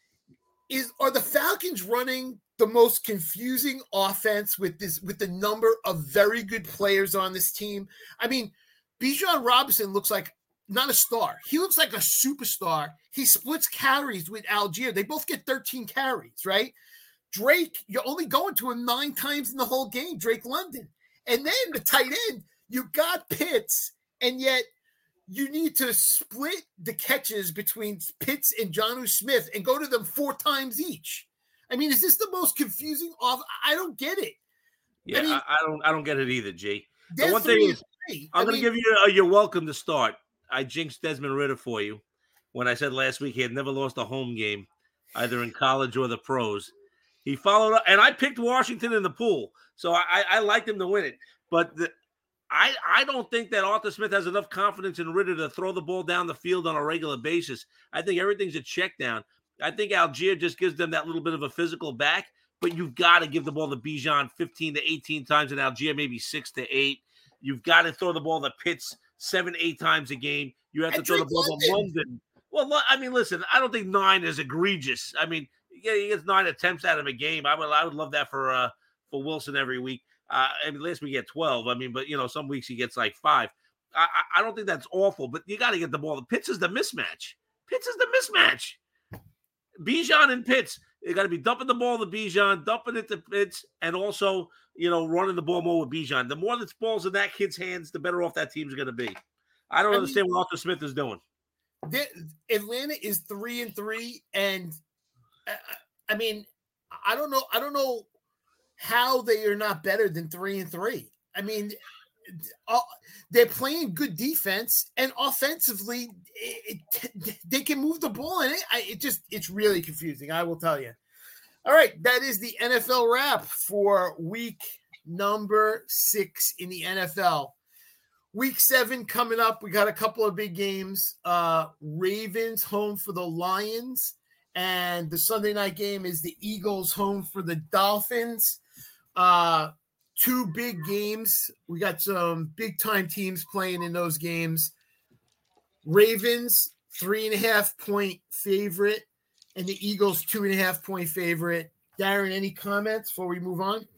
Speaker 2: is are the Falcons running the most confusing offense with this with the number of very good players on this team? I mean, Bijan Robinson looks like not a star. He looks like a superstar. He splits carries with Algier. They both get thirteen carries, right? Drake, you're only going to him nine times in the whole game, Drake London. And then the tight end, you got Pitts, and yet you need to split the catches between Pitts and Jonnu Smith and go to them four times each. I mean, is this the most confusing off? I don't get it.
Speaker 4: Yeah, I,
Speaker 2: mean,
Speaker 4: I, I don't I don't get it either, G. The
Speaker 2: they're
Speaker 4: one thing
Speaker 2: three
Speaker 4: is,
Speaker 2: and three.
Speaker 4: I'm
Speaker 2: I
Speaker 4: going to
Speaker 2: mean,
Speaker 4: give you a you're welcome to start. I jinxed Desmond Ridder for you when I said last week he had never lost a home game, either in college or the pros. He followed up, and I picked Washington in the pool, so I, I liked him to win it. But the, I, I don't think that Arthur Smith has enough confidence in Ridder to throw the ball down the field on a regular basis. I think everything's a check down. I think Algier just gives them that little bit of a physical back, but you've got to give the ball to Bijan fifteen to eighteen times, and Algier maybe six to eight. You've got to throw the ball to Pitts seven, eight times a game. You have to
Speaker 2: And
Speaker 4: throw the
Speaker 2: Drake
Speaker 4: ball to
Speaker 2: London.
Speaker 4: London. Well, I mean, listen, I don't think nine is egregious. I mean, yeah, he gets nine attempts out of a game. I would, I would love that for uh, for Wilson every week. Uh, I mean, last week he had twelve. I mean, but you know, some weeks he gets like five. I, I, I don't think that's awful, but you got to get the ball. Pitts is the mismatch. Pitts is the mismatch. Bijan and Pitts, you got to be dumping the ball to Bijan, dumping it to Pitts, and also, you know, running the ball more with Bijan. The more that ball's in that kid's hands, the better off that team's going to be. I don't
Speaker 2: I
Speaker 4: understand
Speaker 2: mean,
Speaker 4: what Arthur Smith is doing.
Speaker 2: the- Atlanta is three and three, and uh, I mean, I don't know. I don't know how they are not better than three and three. I mean, uh, they're playing good defense, and offensively, it, it, they can move the ball, and it, I, it just it's really confusing. I will tell you. All right, that is the N F L wrap for week number six in the N F L. Week seven coming up. We got a couple of big games. Uh, Ravens home for the Lions, and the Sunday night game is the Eagles home for the Dolphins. Uh, two big games. We got some big time teams playing in those games. Ravens, three and a half point favorite, and the Eagles, two and a half point favorite. Darren, any comments before we move on?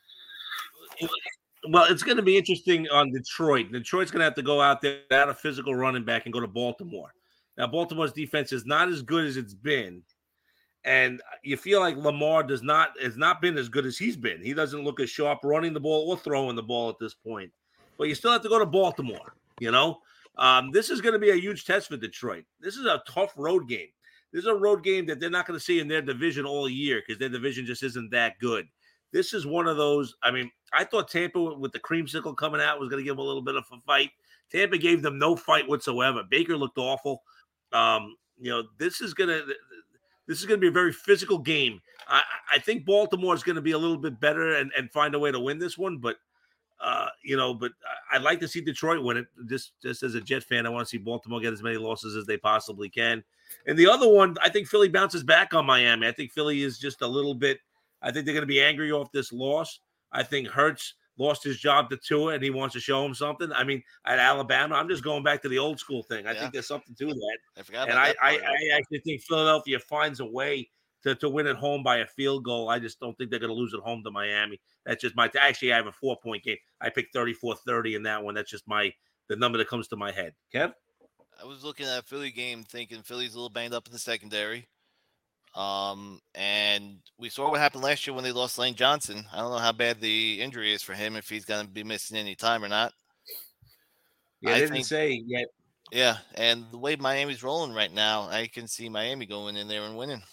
Speaker 4: Well, it's going to be interesting on Detroit. Detroit's going to have to go out there without a physical running back and go to Baltimore. Now, Baltimore's defense is not as good as it's been, and you feel like Lamar does not has not been as good as he's been. He doesn't look as sharp running the ball or throwing the ball at this point. But you still have to go to Baltimore. You know, um, this is going to be a huge test for Detroit. This is a tough road game. This is a road game that they're not going to see in their division all year because their division just isn't that good. This is one of those. I mean, I thought Tampa with the creamsicle coming out was going to give them a little bit of a fight. Tampa gave them no fight whatsoever. Baker looked awful. Um, you know, this is going to this is going to be a very physical game. I, I think Baltimore is going to be a little bit better and, and find a way to win this one. But, uh, you know, but I'd like to see Detroit win it. Just, just as a Jet fan, I want to see Baltimore get as many losses as they possibly can. And the other one, I think Philly bounces back on Miami. I think Philly is just a little bit – I think they're going to be angry off this loss. I think Hurts lost his job to Tua, and he wants to show him something. I mean, at Alabama, I'm just going back to the old school thing. I
Speaker 3: Yeah.
Speaker 4: think there's something to that.
Speaker 3: I forgot
Speaker 4: And
Speaker 3: about
Speaker 4: I,
Speaker 3: that
Speaker 4: I,
Speaker 3: part.
Speaker 4: I actually think Philadelphia finds a way to, to win at home by a field goal. I just don't think they're going to lose at home to Miami. That's just my – actually, I have a four-point game. I picked thirty-four thirty in that one. That's just my – the number that comes to my head. Kev?
Speaker 3: I was looking at a Philly game thinking Philly's a little banged up in the secondary. Um, and we saw what happened last year when they lost Lane Johnson. I don't know how bad the injury is for him, if he's going to be missing any time or not.
Speaker 4: Yeah,
Speaker 3: I
Speaker 4: they didn't
Speaker 3: think,
Speaker 4: say yet.
Speaker 3: Yeah, and the way Miami's rolling right now, I can see Miami going in there and winning.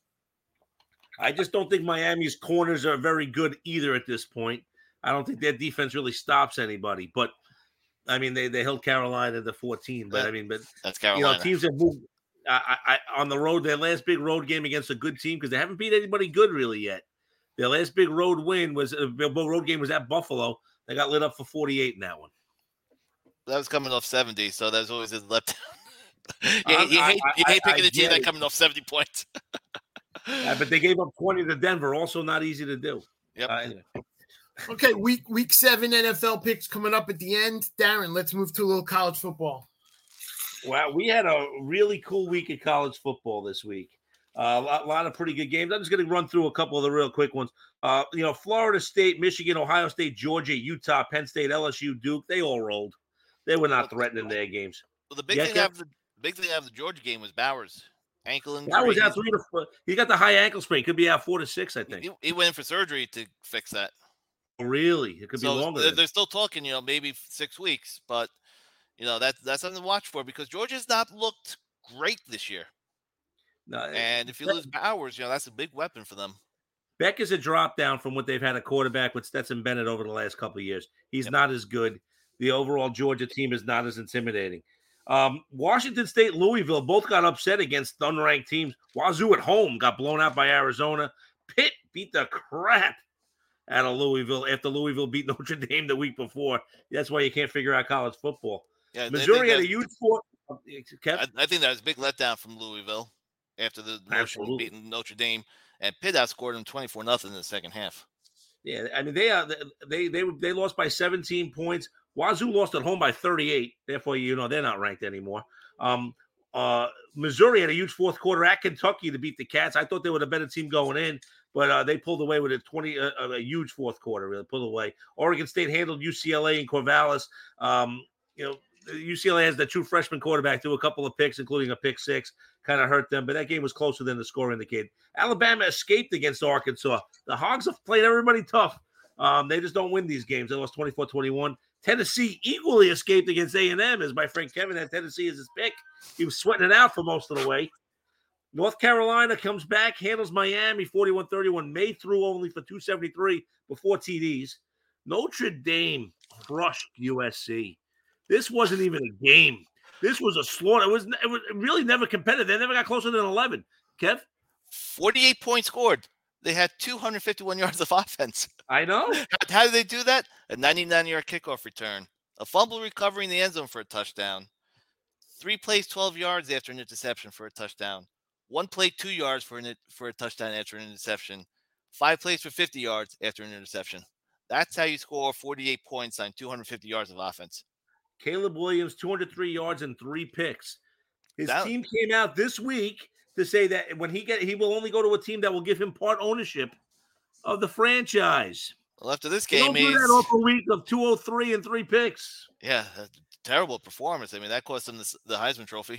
Speaker 4: I just don't think Miami's corners are very good either at this point. I don't think their defense really stops anybody. But, I mean, they, they held Carolina to fourteen. But,
Speaker 3: Yeah,
Speaker 4: I mean, but
Speaker 3: that's Carolina.
Speaker 4: You know, teams have moved I, I, on the road, their last big road game against a good team, because they haven't beat anybody good really yet. Their last big road win was uh, road game was at Buffalo. They got lit up for forty-eight in that one.
Speaker 3: That was coming off seventy, so that's always a letdown. you,
Speaker 4: I,
Speaker 3: you,
Speaker 4: I,
Speaker 3: hate, you
Speaker 4: I,
Speaker 3: hate picking
Speaker 4: I,
Speaker 3: a team
Speaker 4: I
Speaker 3: that coming off seventy points.
Speaker 4: Yeah, but they gave up twenty to Denver. Also not easy to do.
Speaker 3: Yep.
Speaker 4: Uh, anyway.
Speaker 2: Okay, week week seven N F L picks coming up at the end. Darren, let's move to a little college football.
Speaker 4: Wow, we had a really cool week of college football this week. Uh, a lot, lot of pretty good games. I'm just going to run through a couple of the real quick ones. Uh, you know, Florida State, Michigan, Ohio State, Georgia, Utah, Penn State, L S U, Duke, they all rolled. They were not threatening their games.
Speaker 3: Well, the big
Speaker 4: Yeah,
Speaker 3: thing
Speaker 4: Kev?
Speaker 3: out of the big thing out of the Georgia game was Bowers. Ankle injury.
Speaker 4: That was out three to four. He got the high ankle sprain. Could be out four to six, I think.
Speaker 3: He, he went in for surgery to fix that.
Speaker 4: Really? It could
Speaker 3: so
Speaker 4: be longer.
Speaker 3: They're,
Speaker 4: than
Speaker 3: they're still talking, you know, maybe six weeks, but you know that's that's something to watch for because Georgia's not looked great this year.
Speaker 4: No,
Speaker 3: and if you lose Bowers, you know that's a big weapon for them.
Speaker 4: Beck is a drop down from what they've had a quarterback with Stetson Bennett over the last couple of years. He's
Speaker 3: Yep.
Speaker 4: not as good. The overall Georgia team is not as intimidating. Um, Washington State, Louisville both got upset against unranked teams. Wazoo at home got blown out by Arizona. Pitt beat the crap out of Louisville after Louisville beat Notre Dame the week before. That's why you can't figure out college football.
Speaker 3: Yeah,
Speaker 4: Missouri had a
Speaker 3: that,
Speaker 4: huge four. Kev?
Speaker 3: I, I think that was a big letdown from Louisville after the notion of beating Notre Dame, and Pitt outscored them twenty-four nothing in the second half.
Speaker 4: Yeah, I mean they are they they they lost by seventeen points. Wazoo lost at home by thirty-eight. Therefore, you know they're not ranked anymore. Um, uh, Missouri had a huge fourth quarter at Kentucky to beat the Cats. I thought they were a better team going in, but uh, they pulled away with a twenty uh, a huge fourth quarter. Really pulled away. Oregon State handled U C L A and Corvallis. Um, you know. U C L A has the true freshman quarterback, threw a couple of picks, including a pick six, kind of hurt them. But that game was closer than the score indicated. Alabama escaped against Arkansas. The Hogs have played everybody tough. Um, they just don't win these games. They lost twenty-four twenty-one. Tennessee equally escaped against A and M, as my friend Kevin had Tennessee as his pick. He was sweating it out for most of the way. North Carolina comes back, handles Miami forty-one thirty-one. May threw only for two seventy-three before T Ds. Notre Dame crushed U S C. This wasn't even a game. This was a slaughter. It was, it was really never competitive. They never got closer than eleven. Kev?
Speaker 3: forty-eight points scored. They had two hundred fifty-one yards of offense.
Speaker 4: I know.
Speaker 3: How did they do that? A ninety-nine-yard kickoff return. A fumble recovery in the end zone for a touchdown. Three plays, twelve yards after an interception for a touchdown. One play, two yards for, an, for a touchdown after an interception. Five plays for fifty yards after an interception. That's how you score forty-eight points on two hundred fifty yards of offense.
Speaker 4: Caleb Williams, two hundred three yards and three picks. His
Speaker 3: that,
Speaker 4: team came out this week to say that when he get, he will only go to a team that will give him part ownership of the franchise.
Speaker 3: Well, after this game,
Speaker 4: he's that off a week of two oh three and three picks.
Speaker 3: Yeah, terrible performance. I mean, that cost him the, the Heisman Trophy.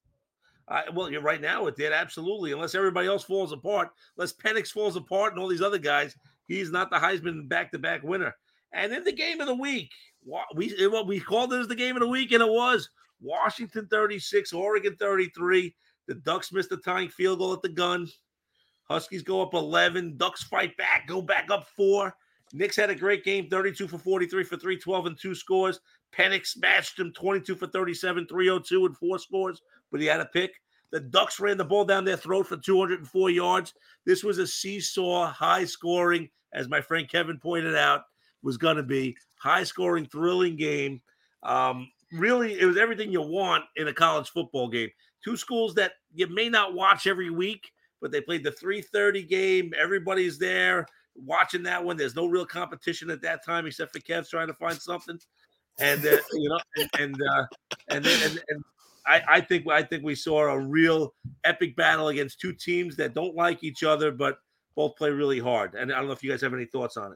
Speaker 4: I, well, you're right now it did absolutely. Unless everybody else falls apart, unless Penix falls apart and all these other guys, he's not the Heisman back-to-back winner. And in the game of the week, we what we called it as the game of the week, and it was Washington thirty-six, Oregon thirty-three. The Ducks missed a tying field goal at the gun. Huskies go up eleven. Ducks fight back, go back up four. Knicks had a great game, thirty-two for forty-three for three twelve and two scores. Penix matched him twenty-two for thirty-seven, three oh two and four scores, but he had a pick. The Ducks ran the ball down their throat for two hundred four yards. This was a seesaw, high scoring, as my friend Kevin pointed out, was going to be high scoring, thrilling game. Um, really, it was everything you want in a college football game. Two schools that you may not watch every week, but they played the three thirty game. Everybody's there watching that one. There's no real competition at that time except for Kev trying to find something. And uh, you know, and and, uh, and, and, and I, I think I think we saw a real epic battle against two teams that don't like each other, but both play really hard. And I don't know if you guys have any thoughts on it.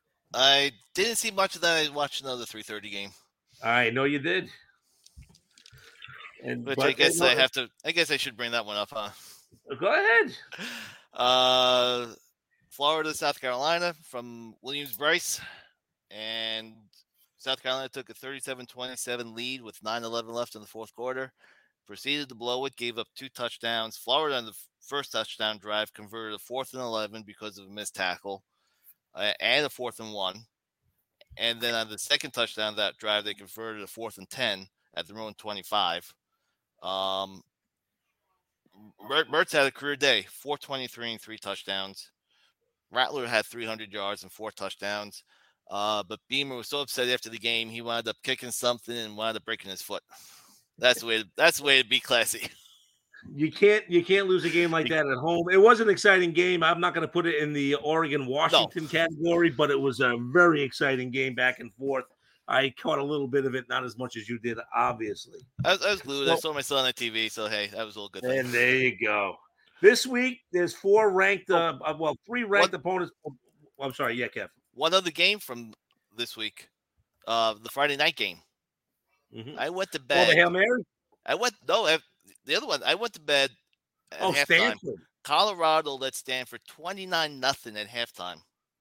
Speaker 3: I didn't see much of that. I watched another three thirty game.
Speaker 4: I know you did. And
Speaker 3: Which
Speaker 4: but
Speaker 3: I guess
Speaker 4: they,
Speaker 3: I have to. I guess I should bring that one up, huh?
Speaker 4: Go ahead.
Speaker 3: Uh, Florida, South Carolina from Williams-Brice, and South Carolina took a thirty-seven twenty-seven lead with nine eleven left in the fourth quarter. Proceeded to blow it, gave up two touchdowns. Florida on the first touchdown drive converted a fourth and eleven because of a missed tackle, uh, and a fourth and one. And then on the second touchdown that drive, they converted a fourth and ten at their own twenty-five. Um, Mertz had a career day, four twenty-three and three touchdowns. Rattler had three hundred yards and four touchdowns. Uh, but Beamer was so upset after the game, he wound up kicking something and wound up breaking his foot. That's the way. To, that's the way to be classy.
Speaker 4: You can't. You can't lose a game like that at home. It was an exciting game. I'm not going to put it in the Oregon Washington no. category, but it was a very exciting game back and forth. I caught a little bit of it, not as much as you did, obviously.
Speaker 3: I was, I was glued. Well, I saw my son on T V, so hey, that was a little good thing.
Speaker 4: And there you go. This week, there's four ranked. Uh, oh, well, three ranked one, opponents. Oh, I'm sorry. Yeah, Kev.
Speaker 3: One other game from this week, uh, the Friday night game. Mm-hmm. I went to bed.
Speaker 4: Oh, the Hail Mary?
Speaker 3: I went no, I, the other one. I went to bed at
Speaker 4: oh,
Speaker 3: halftime.
Speaker 4: Stanford.
Speaker 3: Colorado led Stanford twenty-nine nothing at halftime,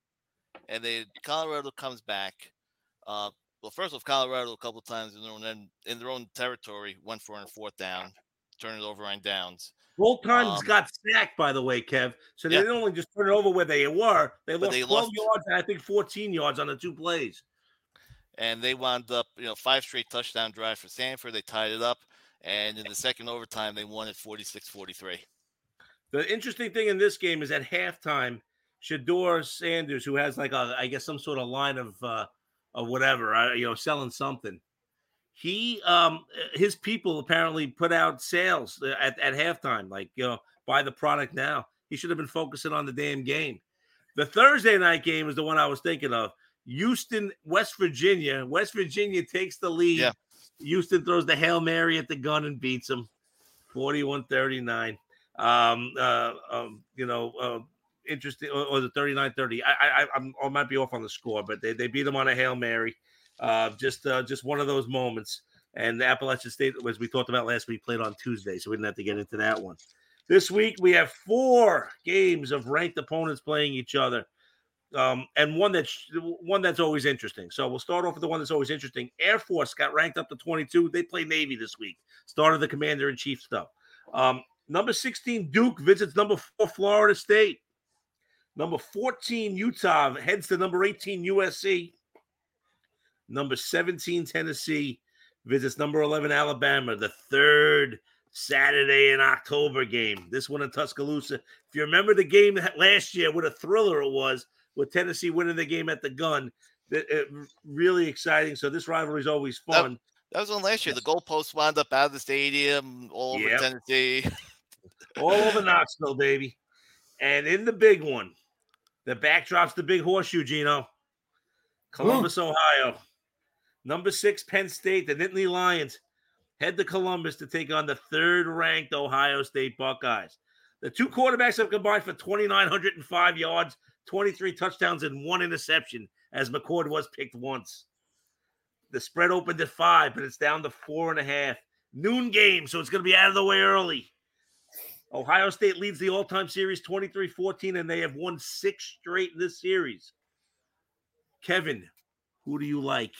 Speaker 3: and then Colorado comes back. Uh, well, first off, Colorado a couple of times in their own in their own territory went for a fourth down, turn it over on downs.
Speaker 4: Both times um, got sacked, by the way, Kev. So they yeah. didn't only just turn it over where they were; they but lost they twelve lost, yards and I think fourteen yards on the two plays.
Speaker 3: And they wound up, you know, five straight touchdown drives for Stanford. They tied it up. And in the second overtime, they won at forty-six forty-three.
Speaker 4: The interesting thing in this game is at halftime, Shedeur Sanders, who has like a, I guess, some sort of line of, uh, of whatever, uh, you know, selling something. He, um, his people apparently put out sales at, at halftime, like, you know, buy the product now. He should have been focusing on the damn game. The Thursday night game is the one I was thinking of. Houston, West Virginia. West Virginia takes the lead.
Speaker 3: Yeah.
Speaker 4: Houston throws the Hail Mary at the gun and beats them forty-one thirty-nine. Um, uh, um, you know, uh, interesting, or, or the thirty-nine thirty. I, I, I'm, I might be off on the score, but they, they beat them on a Hail Mary. Uh, just, uh, just one of those moments. And the Appalachian State, as we talked about last week, played on Tuesday, so we didn't have to get into that one. This week, we have four games of ranked opponents playing each other. Um, and one that's one that's always interesting. So we'll start off with the one that's always interesting. Air Force got ranked up to twenty-two. They play Navy this week. Started the Commander-in-Chief stuff. Um, number sixteen, Duke visits number four, Florida State. Number fourteen, Utah heads to number eighteen, U S C. Number seventeen, Tennessee visits number eleven, Alabama. The third Saturday in October game. This one in Tuscaloosa. If you remember the game last year, what a thriller it was, with Tennessee winning the game at the gun. It, it, really exciting. So this rivalry is always fun.
Speaker 3: That, that was one last year. The goalposts wound up out of the stadium, all over yep. Tennessee.
Speaker 4: All over Knoxville, baby. And in the big one, the backdrop's the big horseshoe, Gino. Columbus, Ooh. Ohio. Number six, Penn State, the Nittany Lions, head to Columbus to take on the third-ranked Ohio State Buckeyes. The two quarterbacks have combined for two thousand nine hundred five yards, twenty-three touchdowns, and one interception, as McCord was picked once. The spread opened at five, but it's down to four and a half. Noon game, so it's going to be out of the way early. Ohio State leads the all-time series twenty-three fourteen, and they have won six straight in this series. Kevin, who do you like?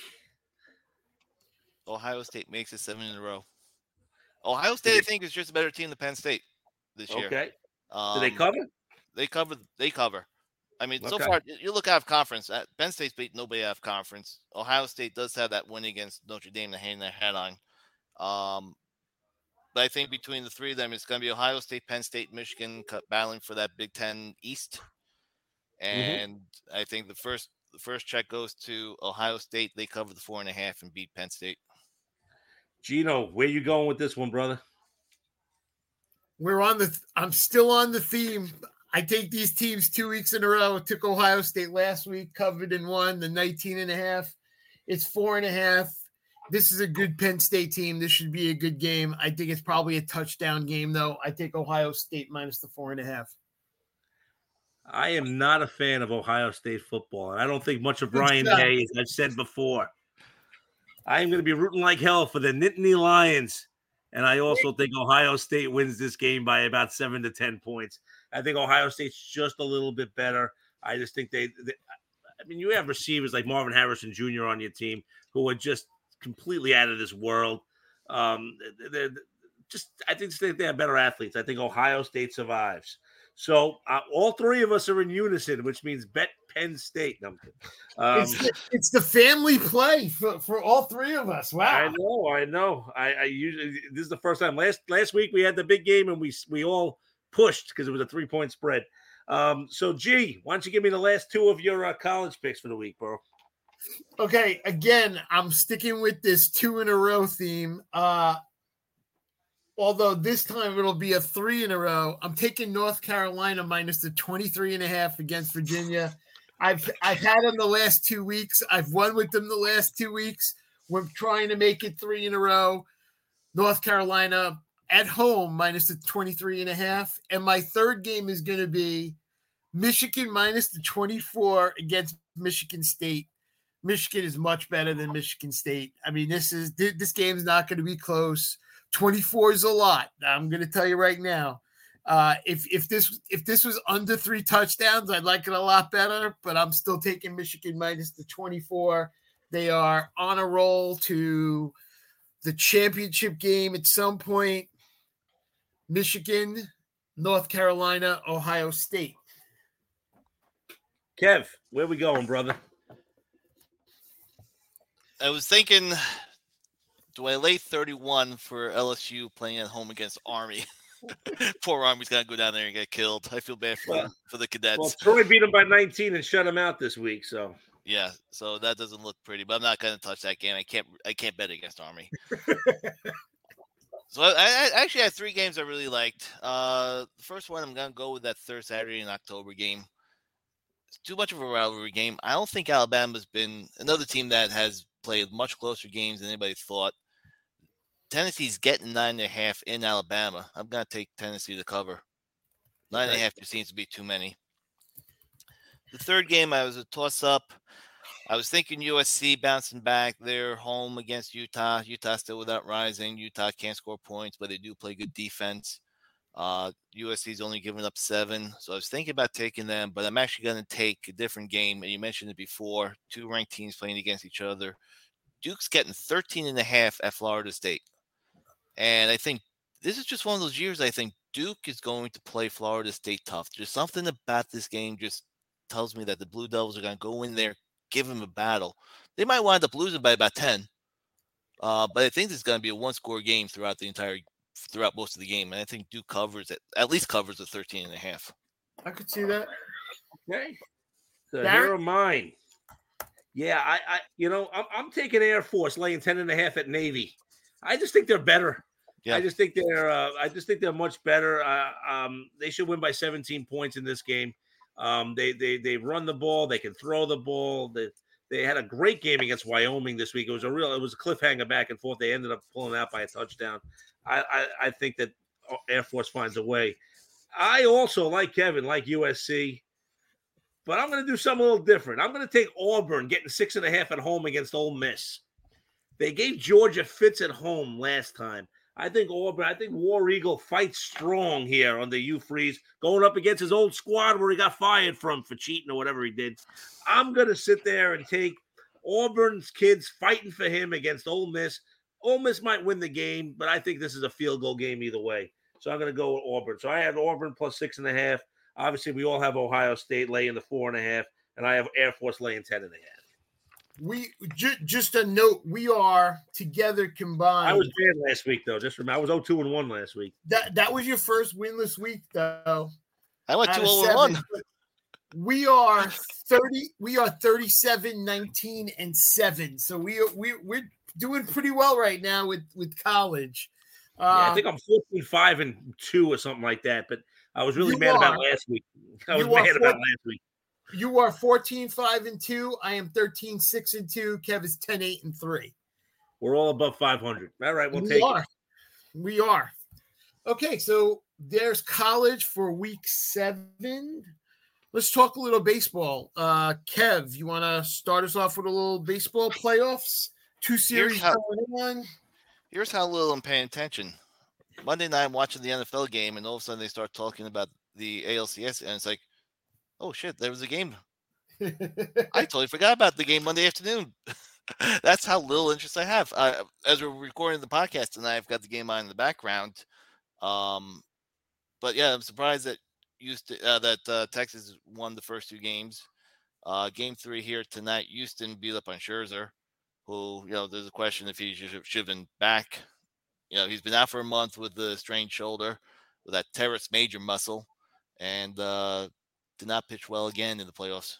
Speaker 3: Ohio State makes it seven in a row. Ohio State, I think, is just a better team than Penn State this year.
Speaker 4: Okay.
Speaker 3: Um,
Speaker 4: do they cover?
Speaker 3: They cover. They cover. I mean, okay. so far, you look out of conference. Penn State's beat nobody out of conference. Ohio State does have that win against Notre Dame to hang their hat on. Um, but I think between the three of them, it's going to be Ohio State, Penn State, Michigan battling for that Big Ten East. And mm-hmm. I think the first the first check goes to Ohio State. They cover the four and a half and beat Penn State.
Speaker 4: Gino, where you going with this one, brother?
Speaker 2: We're on the. I'm still on the theme. I take these teams two weeks in a row. I took Ohio State last week, covered and won the nineteen and a half. It's four and a half. This is a good Penn State team. This should be a good game. I think it's probably a touchdown game, though. I take Ohio State minus the four and a half.
Speaker 4: I am not a fan of Ohio State football, and I don't think much of Brian Day, as I've said before. I am going to be rooting like hell for the Nittany Lions And I also think Ohio State wins this game by about seven to ten points. I think Ohio State's just a little bit better. I just think they, they I mean, you have receivers like Marvin Harrison Junior on your team who are just completely out of this world. Um, they're just, I think they have better athletes. I think Ohio State survives. So uh, all three of us are in unison, which means bet Penn State. No, um,
Speaker 2: it's, the, it's the family play for, for all three of us. Wow.
Speaker 4: I know, I know. I, I usually this is the first time. Last last week we had the big game and we we all pushed because it was a three point spread. Um, so G, why don't you give me the last two of your uh, college picks for the week, bro?
Speaker 2: Okay, again, I'm sticking with this two in a row theme. Uh, although this time it'll be a three in a row. I'm taking North Carolina minus the twenty-three and a half against Virginia. I've I've had them the last two weeks. I've won with them the last two weeks. We're trying to make it three in a row. North Carolina at home minus the twenty-three and a half. And my third game is going to be Michigan minus the twenty-four against Michigan State. Michigan is much better than Michigan State. I mean, this is this game's not going to be close. twenty-four is a lot. I'm going to tell you right now. Uh, if if this if this was under three touchdowns, I'd like it a lot better. But I'm still taking Michigan minus the twenty-four. They are on a roll to the championship game at some point. Michigan, North Carolina, Ohio State.
Speaker 4: Kev, where we going, brother?
Speaker 3: I was thinking, do I lay thirty-one for L S U playing at home against Army? Poor Army's got to go down there and get killed. I feel bad for, well, for the cadets.
Speaker 4: Well, Troy beat them by nineteen and shut them out this week, so.
Speaker 3: Yeah, so that doesn't look pretty, but I'm not going to touch that game. I can't I can't bet against Army. So I, I actually had three games I really liked. Uh, the first one, I'm going to go with that third Saturday in October game. It's too much of a rivalry game. I don't think Alabama's been another team that has played much closer games than anybody thought. Tennessee's getting nine and a half in Alabama. I'm going to take Tennessee to cover. Nine and a half just seems to be too many. The third game, I was a toss-up. I was thinking U S C bouncing back. They're home against Utah. Utah still without Rising. Utah can't score points, but they do play good defense. Uh, U S C's only given up seven. So I was thinking about taking them, but I'm actually going to take a different game. And you mentioned it before, two ranked teams playing against each other. Duke's getting thirteen and a half at Florida State. And I think this is just one of those years I think Duke is going to play Florida State tough. There's something about this game just tells me that the Blue Devils are going to go in there, give them a battle. They might wind up losing by about ten. Uh, but I think this is going to be a one-score game throughout the entire throughout most of the game. And I think Duke covers it, at least covers the thirteen and a half.
Speaker 2: I could see that.
Speaker 4: Okay. So here are mine. Yeah, I, I you know, I'm, I'm taking Air Force laying ten and a half at Navy. I just think they're better. Yeah. I just think they're uh, I just think they're much better. Uh, um, they should win by seventeen points in this game. Um, they they they run the ball, they can throw the ball. They they had a great game against Wyoming this week. It was a real it was a cliffhanger back and forth. They ended up pulling out by a touchdown. I I, I think that Air Force finds a way. I also like Kevin, like U S C, but I'm going to do something a little different. I'm going to take Auburn getting six and a half at home against Ole Miss. They gave Georgia fits at home last time. I think Auburn, I think War Eagle fights strong here on the Hugh Freeze, going up against his old squad where he got fired from for cheating or whatever he did. I'm going to sit there and take Auburn's kids fighting for him against Ole Miss. Ole Miss might win the game, but I think this is a field goal game either way. So I'm going to go with Auburn. So I have Auburn plus six and a half. Obviously, we all have Ohio State laying the four and a half, and I have Air Force laying ten and a half.
Speaker 2: We ju- just a note. We are together combined.
Speaker 4: I was bad last week, though. Just remember, I was oh two and one last week.
Speaker 2: That that was your first winless week, though.
Speaker 3: I went two oh and one.
Speaker 2: We are thirty. We are thirty-seven, nineteen, and seven. So we are we we're doing pretty well right now with with college.
Speaker 4: Uh, yeah, I think I'm fourteen, five, and two or something like that. But I was really mad are. about last week. I was mad about last week.
Speaker 2: You are fourteen, five, and two. I am thirteen, six, and two. Kev is ten, eight, and three.
Speaker 4: We're all above five hundred. All right, we'll
Speaker 2: we
Speaker 4: take
Speaker 2: are.
Speaker 4: it.
Speaker 2: We are. Okay, so there's college for week seven. Let's talk a little baseball. Uh, Kev, you want to start us off with a little baseball playoffs? Two series
Speaker 3: here's how,
Speaker 2: going on.
Speaker 3: Here's how little I'm paying attention. Monday night, I'm watching the N F L game, and all of a sudden they start talking about the A L C S, and it's like, oh shit, there was a game. I totally forgot about the game Monday afternoon. That's how little interest I have. Uh, as we're recording the podcast tonight, I've got the game on in the background. Um, but yeah, I'm surprised that Houston, uh, that uh, Texas won the first two games. Uh, game three here tonight, Houston beat up on Scherzer, who, you know, there's a question if he should, should have been back. You know, he's been out for a month with the strained shoulder, with that teres major muscle, and uh, did not pitch well again in the playoffs.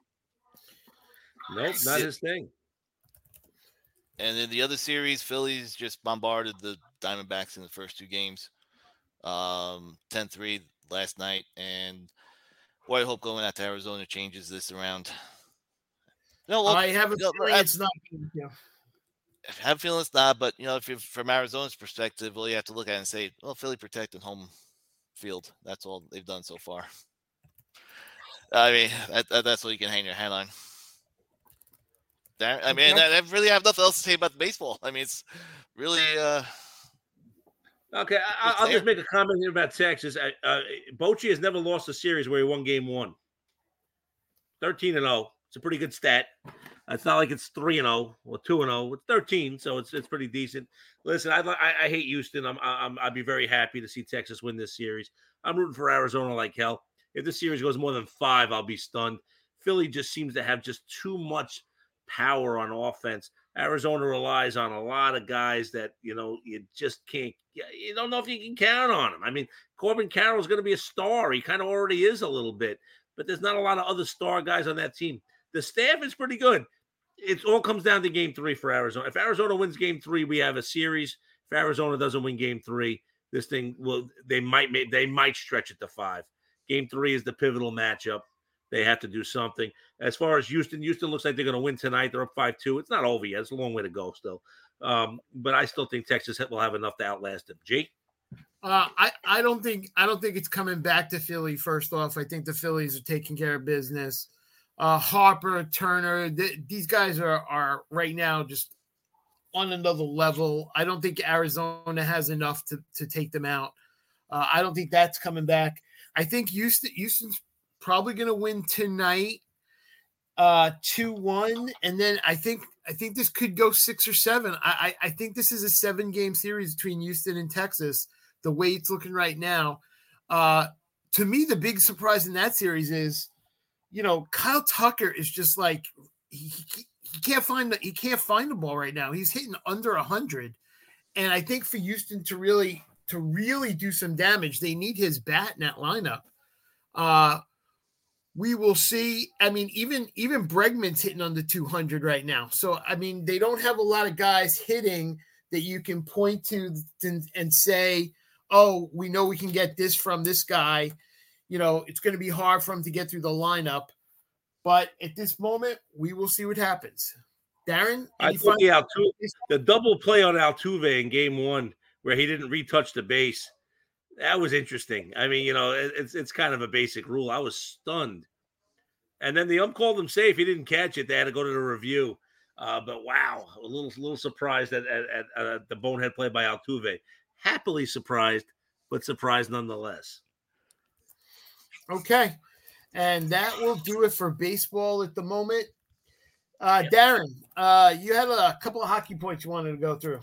Speaker 4: Nope, not his thing.
Speaker 3: And in the other series, Phillies just bombarded the Diamondbacks in the first two games, um, ten three last night. And boy, I hope going out to Arizona changes this around.
Speaker 2: No, well, I have a
Speaker 3: you know,
Speaker 2: feeling
Speaker 3: I,
Speaker 2: it's not. Yeah.
Speaker 3: I have a feeling it's not, but, you know, if you're from Arizona's perspective, well, you have to look at it and say, well, Philly protected home field. That's all they've done so far. I mean, that, that, that's what you can hang your hat on. I mean, I, I really have nothing else to say about the baseball. I mean, it's really. Uh,
Speaker 4: okay, I, I'll there. just make a comment here about Texas. Uh, Bochy has never lost a series where he won game one. thirteen and oh. It's a pretty good stat. It's not like it's three and oh or two and oh. It's thirteen, so it's it's pretty decent. Listen, I I, I hate Houston. I'm I'm I'd be very happy to see Texas win this series. I'm rooting for Arizona like hell. If this series goes more than five, I'll be stunned. Philly just seems to have just too much power on offense. Arizona relies on a lot of guys that, you know, you just can't, you don't know if you can count on them. I mean, Corbin Carroll's going to be a star. He kind of already is a little bit, but there's not a lot of other star guys on that team. The staff is pretty good. It all comes down to game three for Arizona. If Arizona wins game three, we have a series. If Arizona doesn't win game three, this thing will, they might, they might stretch it to five. Game three is the pivotal matchup. They have to do something. As far as Houston, Houston looks like they're going to win tonight. They're up five two. It's not over yet. It's a long way to go still. Um, but I still think Texas will have enough to outlast them. Jake?
Speaker 2: Uh, I, I don't think I don't think it's coming back to Philly, first off. I think the Phillies are taking care of business. Uh, Harper, Turner, th- these guys are, are right now just on another level. I don't think Arizona has enough to, to take them out. Uh, I don't think that's coming back. I think Houston Houston's probably going to win tonight, uh, two one, and then I think I think this could go six or seven. I, I I think this is a seven game series between Houston and Texas. The way it's looking right now, uh, to me, the big surprise in that series is, you know, Kyle Tucker is just like he, he, he can't find the he can't find the ball right now. He's hitting under a hundred, and I think for Houston to really to really do some damage, they need his bat in that lineup. Uh, we will see. I mean, even even Bregman's hitting under two hundred right now. So, I mean, they don't have a lot of guys hitting that you can point to and, and say, oh, we know we can get this from this guy. You know, it's going to be hard for him to get through the lineup. But at this moment, we will see what happens. Darren?
Speaker 4: I think the, Altuve, the double play on Altuve in game one where he didn't retouch the base, that was interesting. I mean, you know, it, it's it's kind of a basic rule. I was stunned. And then the ump called him safe. He didn't catch it. They had to go to the review. Uh, but, wow, a little little surprised at, at, at uh, the bonehead play by Altuve. Happily surprised, but surprised nonetheless.
Speaker 2: Okay. And that will do it for baseball at the moment. Uh, yep. Darren, uh, you had a couple of hockey points you wanted to go through.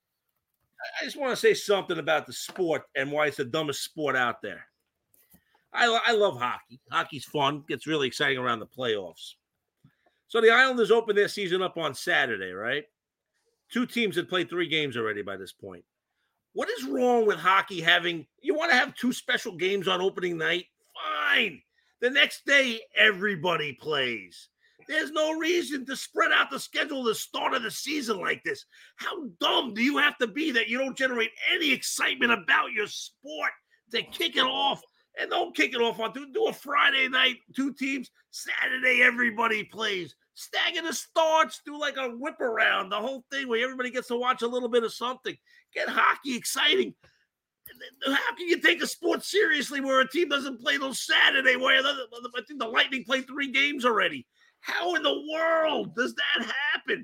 Speaker 4: I just want to say something about the sport and why it's the dumbest sport out there. I, I love hockey. Hockey's fun. Gets really exciting around the playoffs. So the Islanders opened their season up on Saturday, right? Two teams had played three games already by this point. What is wrong with hockey having – you want to have two special games on opening night? Fine. The next day, everybody plays. There's no reason to spread out the schedule at the start of the season like this. How dumb do you have to be that you don't generate any excitement about your sport to kick it off? And don't kick it off on do, do a Friday night, two teams. Saturday, everybody plays. Stagger the starts, do like a whip around, the whole thing where everybody gets to watch a little bit of something. Get hockey exciting. How can you take a sport seriously where a team doesn't play till Saturday? Where I think the Lightning played three games already. How in the world does that happen?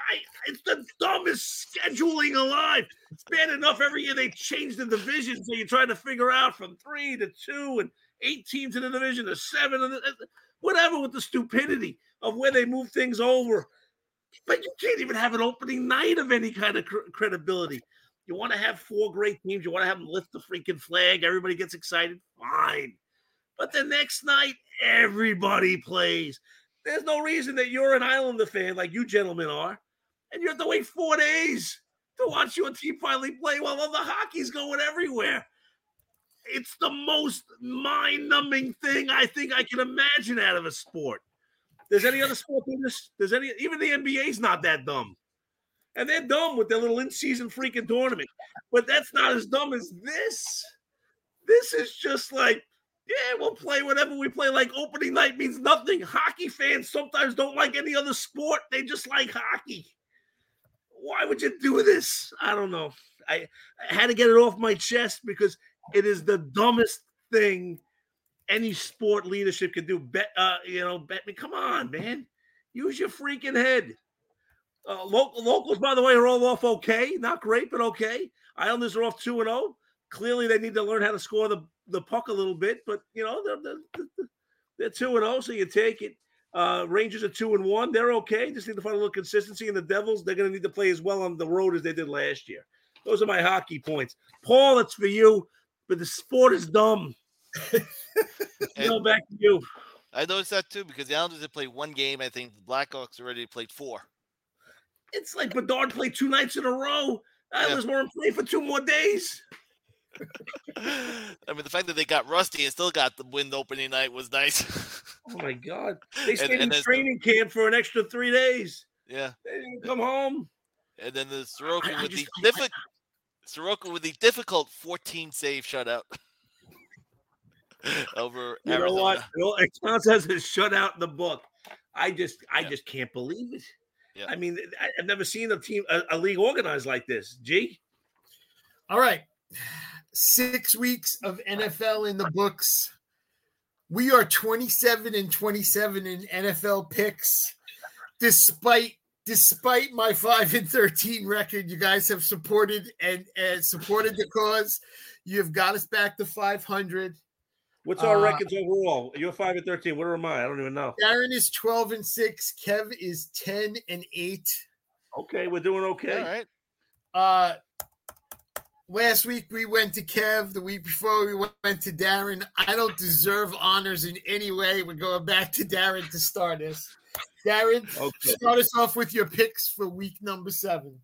Speaker 4: I, it's the dumbest scheduling alive. It's bad enough every year they change the division, so you're trying to figure out from three to two and eight teams in the division to seven and whatever with the stupidity of where they move things over. But you can't even have an opening night of any kind of cr- credibility. You want to have four great teams. You want to have them lift the freaking flag. Everybody gets excited. Fine. But the next night, everybody plays. There's no reason that you're an Islander fan like you gentlemen are, and you have to wait four days to watch your team finally play while all the hockey's going everywhere. It's the most mind-numbing thing I think I can imagine out of a sport. There's any other sport in this? There's any? Even the N B A's not that dumb, and they're dumb with their little in-season freaking tournament. But that's not as dumb as this. This is just like, yeah, we'll play whatever we play. Like opening night means nothing. Hockey fans sometimes don't like any other sport. They just like hockey. Why would you do this? I don't know. I, I had to get it off my chest because it is the dumbest thing any sport leadership can do. Bet, uh, you know, bet me. Come on, man. Use your freaking head. Uh, local locals, by the way, are all off okay. Not great, but okay. Islanders are off two and oh. Clearly, they need to learn how to score the, the puck a little bit, but, you know, they're, they're, they're two and oh, so you take it. Uh, Rangers are two and one. They're okay. Just need to find a little consistency. And the Devils, they're going to need to play as well on the road as they did last year. Those are my hockey points. Paul, it's for you, but the sport is dumb. Go back to you.
Speaker 3: I noticed that too because the Islanders have played one game. I think the Blackhawks already played four.
Speaker 4: It's like Bedard played two nights in a row. Islanders yeah. weren't playing for two more days.
Speaker 3: I mean, the fact that they got rusty and still got the win opening night was nice.
Speaker 4: Oh my God! They stayed
Speaker 3: and, and
Speaker 4: in training the, camp for an extra three days.
Speaker 3: Yeah,
Speaker 4: they didn't come home.
Speaker 3: And then the Sorokin
Speaker 4: I, I
Speaker 3: with
Speaker 4: just,
Speaker 3: the difficult, Sorokin with the difficult fourteen save shutout over
Speaker 4: you
Speaker 3: Arizona.
Speaker 4: Know what? Well, it counts as a shutout in the book. I just, I yeah. just can't believe it. Yeah. I mean, I, I've never seen a team, a, a league organized like this. G.
Speaker 2: All right. Six weeks of N F L in the books. We are twenty-seven and twenty-seven in N F L picks. Despite despite my five and thirteen record, you guys have supported and, and supported the cause. You've got us back to five hundred.
Speaker 4: What's our uh, records overall? You're five and thirteen. What am I? I don't even know.
Speaker 2: Darren is twelve and six. Kev is ten and eight.
Speaker 4: Okay, we're doing okay.
Speaker 3: All right.
Speaker 2: Uh Last week we went to Kev. The week before we went to Darren. I don't deserve honors in any way. We're going back to Darren to start us. Darren, okay. Start us off with your picks for week number seven.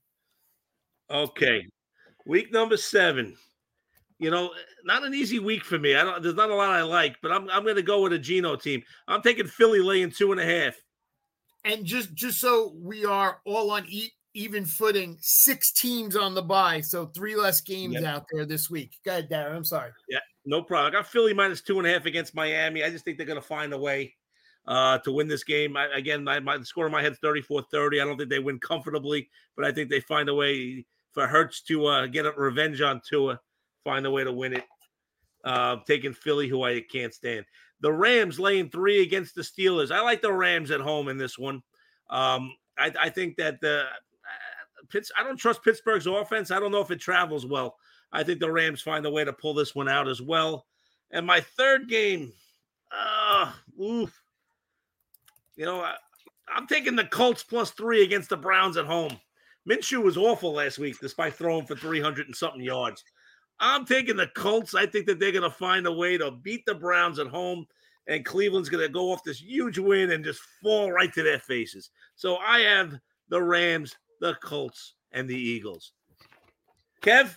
Speaker 4: Okay. Week number seven. You know, not an easy week for me. I don't. There's not a lot I like, but I'm I'm going to go with a Geno team. I'm taking Philly laying two and a half.
Speaker 2: And just just so we are all on e- even footing, six teams on the bye, so three less games yep. out there this week. Go ahead, Darren. I'm sorry.
Speaker 4: Yeah, no problem. I got Philly minus two and a half against Miami. I just think they're going to find a way uh, to win this game. I, again, my, my the score in my head is thirty-four thirty. I don't think they win comfortably, but I think they find a way for Hurts to uh, get a revenge on Tua, find a way to win it. Uh, taking Philly, who I can't stand. The Rams laying three against the Steelers. I like the Rams at home in this one. Um, I, I think that the Pitts, I don't trust Pittsburgh's offense. I don't know if it travels well. I think the Rams find a way to pull this one out as well. And my third game, uh, oof. You know, I, I'm taking the Colts plus three against the Browns at home. Minshew was awful last week, despite throwing for three hundred and something yards. I'm taking the Colts. I think that they're going to find a way to beat the Browns at home, and Cleveland's going to go off this huge win and just fall right to their faces. So I have the Rams, the Colts, and the Eagles. Kev?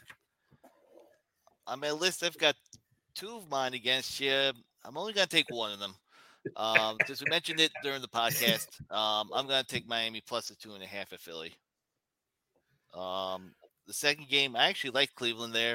Speaker 3: On my list, I've got two of mine against you. I'm only going to take one of them. Um, since we mentioned it during the podcast, um, I'm going to take Miami plus a two and a half at Philly. Um, the second game, I actually like Cleveland there.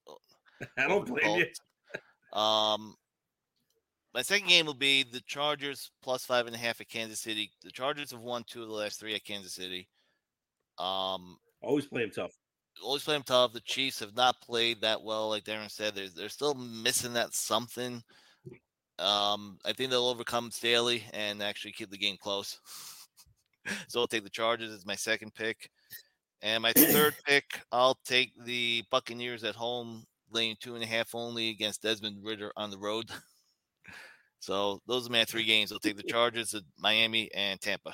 Speaker 4: I don't blame you.
Speaker 3: Um, my second game will be the Chargers plus five and a half at Kansas City. The Chargers have won two of the last three at Kansas City. Um,
Speaker 4: always play them tough.
Speaker 3: Always play them tough. The Chiefs have not played that well, like Darren said. They're they're still missing that something. Um, I think they'll overcome Staley and actually keep the game close. So I'll take the Chargers as my second pick. And my third pick, I'll take the Buccaneers at home, laying two and a half only against Desmond Ridder on the road. So those are my three games. I'll take the Chargers, Miami, and Tampa.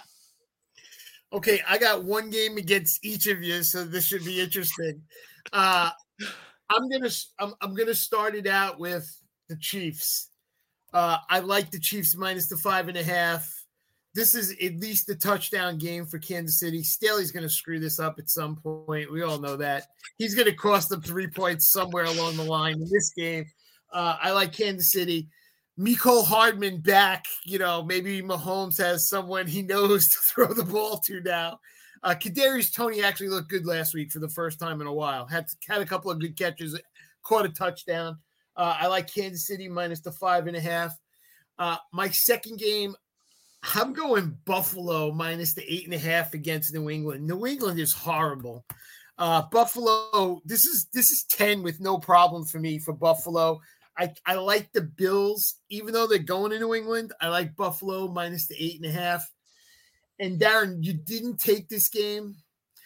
Speaker 2: Okay, I got one game against each of you, so this should be interesting. Uh, I'm gonna I'm, I'm gonna start it out with the Chiefs. Uh, I like the Chiefs minus the five and a half. This is at least a touchdown game for Kansas City. Staley's going to screw this up at some point. We all know that. He's going to cost them three points somewhere along the line in this game. Uh, I like Kansas City. Mecole Hardman back. You know, maybe Mahomes has someone he knows to throw the ball to now. Uh, Kadarius Toney actually looked good last week for the first time in a while. Had had a couple of good catches, caught a touchdown. Uh, I like Kansas City minus the five and a half. Uh, my second game, I'm going Buffalo minus the eight and a half against New England. New England is horrible. Uh, Buffalo, this is this is ten with no problem for me for Buffalo. I, I like the Bills, even though they're going to New England. I like Buffalo minus the eight and a half. And Darren, you didn't take this game,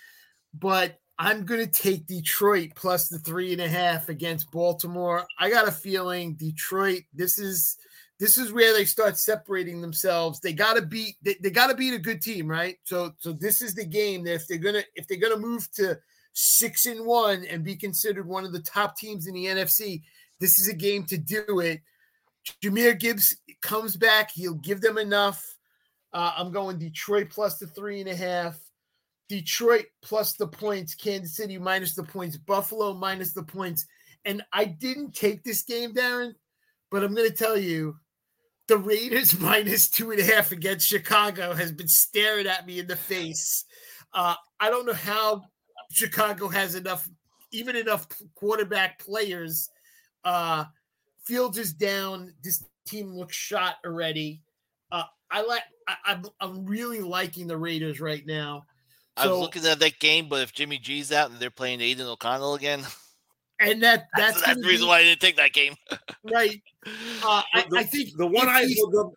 Speaker 2: but I'm going to take Detroit plus the three and a half against Baltimore. I got a feeling Detroit, this is this is where they start separating themselves. They got to beat they, they got to beat a good team, right? So so this is the game that if they're going to if they're going to move to six and one and be considered one of the top teams in the N F C, this is a game to do it. Jahmyr Gibbs comes back. He'll give them enough. Uh, I'm going Detroit plus the three and a half. Detroit plus the points. Kansas City minus the points. Buffalo minus the points. And I didn't take this game, Darren, but I'm going to tell you, the Raiders minus two and a half against Chicago has been staring at me in the face. Uh, I don't know how Chicago has enough, even enough quarterback players. Uh, Fields is down. This team looks shot already. Uh, I like. I, I'm. I'm really liking the Raiders right now. So,
Speaker 3: I was looking at that game, but if Jimmy G's out and they're playing Aiden O'Connell again,
Speaker 2: and that that's,
Speaker 3: that's, that's the reason be, why I didn't take that game.
Speaker 2: Right. Uh, I,
Speaker 4: the,
Speaker 2: I think
Speaker 4: the one I the,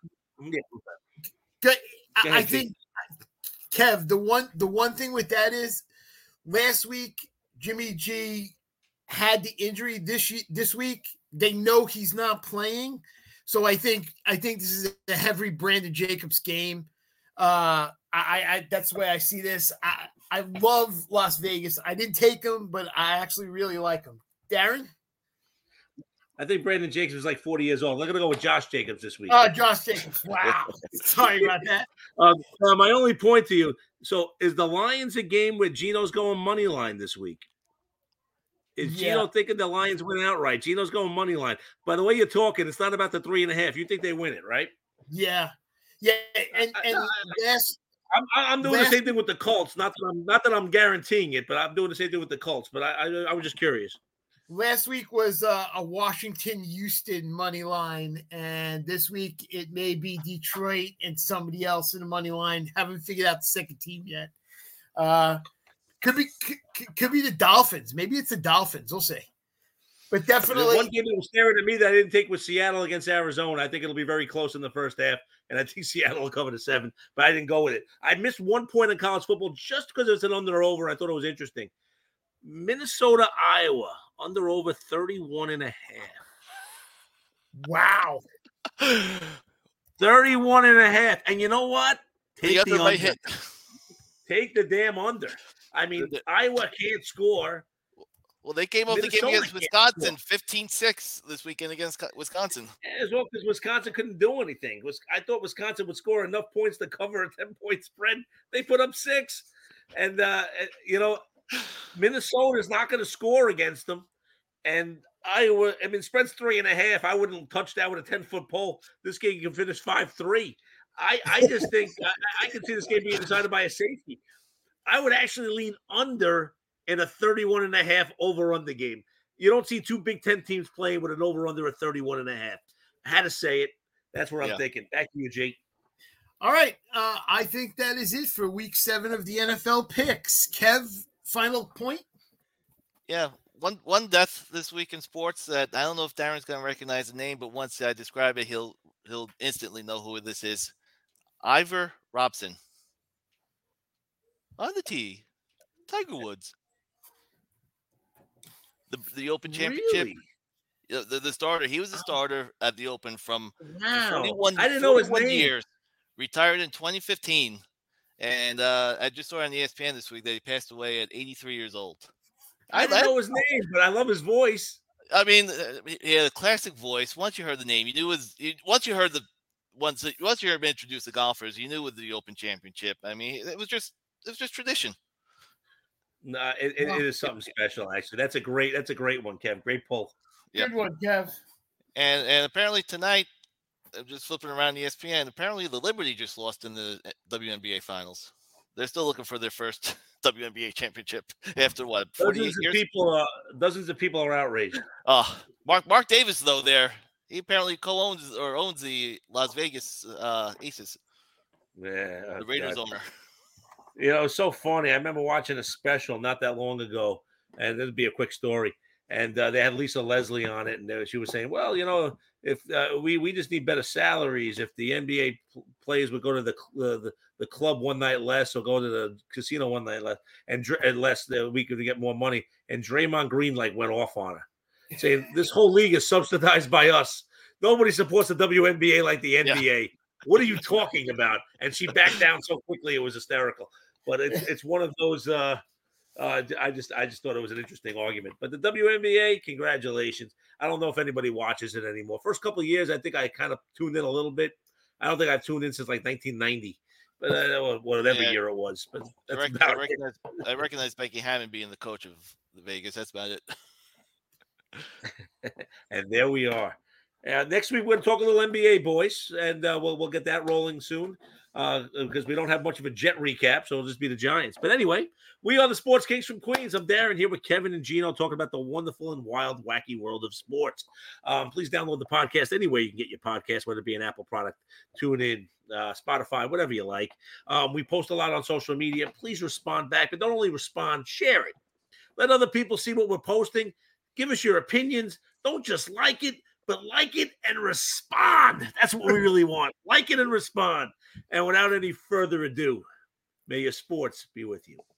Speaker 2: yeah. I, I think Kev. The one. The one thing with that is last week Jimmy G had the injury. This this week they know he's not playing. So I think I think this is a heavy Brandon Jacobs game. Uh, I, I that's the way I see this. I, I love Las Vegas. I didn't take him, but I actually really like him. Darren?
Speaker 4: I think Brandon Jacobs is like forty years old. We're going to go with Josh Jacobs this week.
Speaker 2: Oh, uh, Josh Jacobs. Wow. Sorry about that.
Speaker 4: Um, uh, my only point to you, so is the Lions a game where Gino's going money line this week? Is yeah. Gino thinking the Lions win outright? Gino's going money line. By the way you're talking, it's not about the three and a half. You think they win it, right?
Speaker 2: Yeah. Yeah, and and last,
Speaker 4: I'm, I'm doing last, the same thing with the Colts. Not that I'm not that I'm guaranteeing it, but I'm doing the same thing with the Colts. But I I, I was just curious.
Speaker 2: Last week was uh, a Washington Houston money line, and this week it may be Detroit and somebody else in the money line. Haven't figured out the second team yet. Uh, could be could, could be the Dolphins. Maybe it's the Dolphins. We'll see. But definitely,
Speaker 4: the one game that was staring at me that I didn't take was Seattle against Arizona. I think it'll be very close in the first half, and I think Seattle will cover the seven. But I didn't go with it. I missed one point in college football just because it was an under over. I thought it was interesting. Minnesota, Iowa, under over thirty-one and a half.
Speaker 2: Wow.
Speaker 4: thirty-one and a half. And you know what?
Speaker 3: Take the, the under. Hit.
Speaker 4: Take the damn under. I mean, Iowa can't score.
Speaker 3: Well, they came off the game against Wisconsin, fifteen six this weekend against Wisconsin.
Speaker 4: Yeah, as well, because Wisconsin couldn't do anything. I thought Wisconsin would score enough points to cover a ten-point spread. They put up six. And, uh, you know, Minnesota is not going to score against them. And Iowa, I mean, spread's three and a half. I wouldn't touch that with a ten-foot pole. This game can finish five three. I, I just think I, I can see this game being decided by a safety. I would actually lean under in a thirty-one and a half over-under game. You don't see two Big Ten teams playing with an over-under at thirty-one and a half. I had to say it. That's what I'm yeah. thinking. Back to you, Jake.
Speaker 2: All right. Uh, I think that is it for week seven of the N F L picks. Kev, final point?
Speaker 3: Yeah. One one death this week in sports that I don't know if Darren's going to recognize the name, but once I describe it, he'll he'll instantly know who this is. Ivor Robson. on the tee. Tiger Woods. The the Open Championship.
Speaker 4: Really?
Speaker 3: The, the, the starter. He was the starter at the Open from
Speaker 4: Wow.
Speaker 3: forty-one,
Speaker 4: I didn't know his
Speaker 3: forty-one
Speaker 4: name.
Speaker 3: years. Retired in twenty fifteen. And uh, I just saw on E S P N this week that he passed away at eighty-three years old.
Speaker 4: I didn't
Speaker 3: I,
Speaker 4: know his name, but I love his voice.
Speaker 3: I mean, he had a classic voice. Once you heard the name, you knew it was. You, once you heard the once once you heard him introduce the golfers, you knew it was the Open Championship. I mean, it was just it was just tradition.
Speaker 4: No, nah, it, it, it is something special. Actually, that's a great that's a great one, Kev. Great pull.
Speaker 2: Good yep. one, Kev.
Speaker 3: And and apparently tonight, I'm just flipping around E S P N. Apparently, the Liberty just lost in the W N B A Finals. They're still looking for their first W N B A championship after what?
Speaker 4: Dozens
Speaker 3: years?
Speaker 4: of people, uh, dozens of people are outraged.
Speaker 3: Oh, Mark Mark Davis though, there he apparently co-owns or owns the Las Vegas uh, Aces.
Speaker 4: Yeah,
Speaker 3: the Raiders
Speaker 4: God.
Speaker 3: owner.
Speaker 4: You know, it's so funny. I remember watching a special not that long ago, and this would be a quick story. And uh, they had Lisa Leslie on it, and uh, she was saying, "Well, you know, if uh, we we just need better salaries. If the N B A pl- players would go to the, uh, the the club one night less, or go to the casino one night less, and, and less, uh, we could get more money." And Draymond Green like went off on her, saying, "This whole league is subsidized by us. Nobody supports the W N B A like the N B A. Yeah. What are you talking about?" And she backed down so quickly, it was hysterical. But it's it's one of those. Uh, Uh, I just I just thought it was an interesting argument. But the W N B A, congratulations. I don't know if anybody watches it anymore. First couple of years, I think I kind of tuned in a little bit. I don't think I've tuned in since like nineteen ninety, but uh, whatever yeah. year it was. But that's
Speaker 3: I, rec- I, recognize, I recognize Becky Hammond being the coach of the Vegas. That's about it.
Speaker 4: And there we are. Uh, next week, we're going to talk a little N B A, boys, and uh, we'll we'll get that rolling soon uh, because we don't have much of a Jet recap, so it'll just be the Giants. But anyway, we are the Sports Kings from Queens. I'm Darren here with Kevin and Gino talking about the wonderful and wild, wacky world of sports. Um, please download the podcast anywhere you can get your podcast, whether it be an Apple product, tune in, uh, Spotify, whatever you like. Um, we post a lot on social media. Please respond back, but don't only respond, share it. Let other people see what we're posting. Give us your opinions. Don't just like it, but like it and respond. That's what we really want. Like it and respond. And without any further ado, may your sports be with you.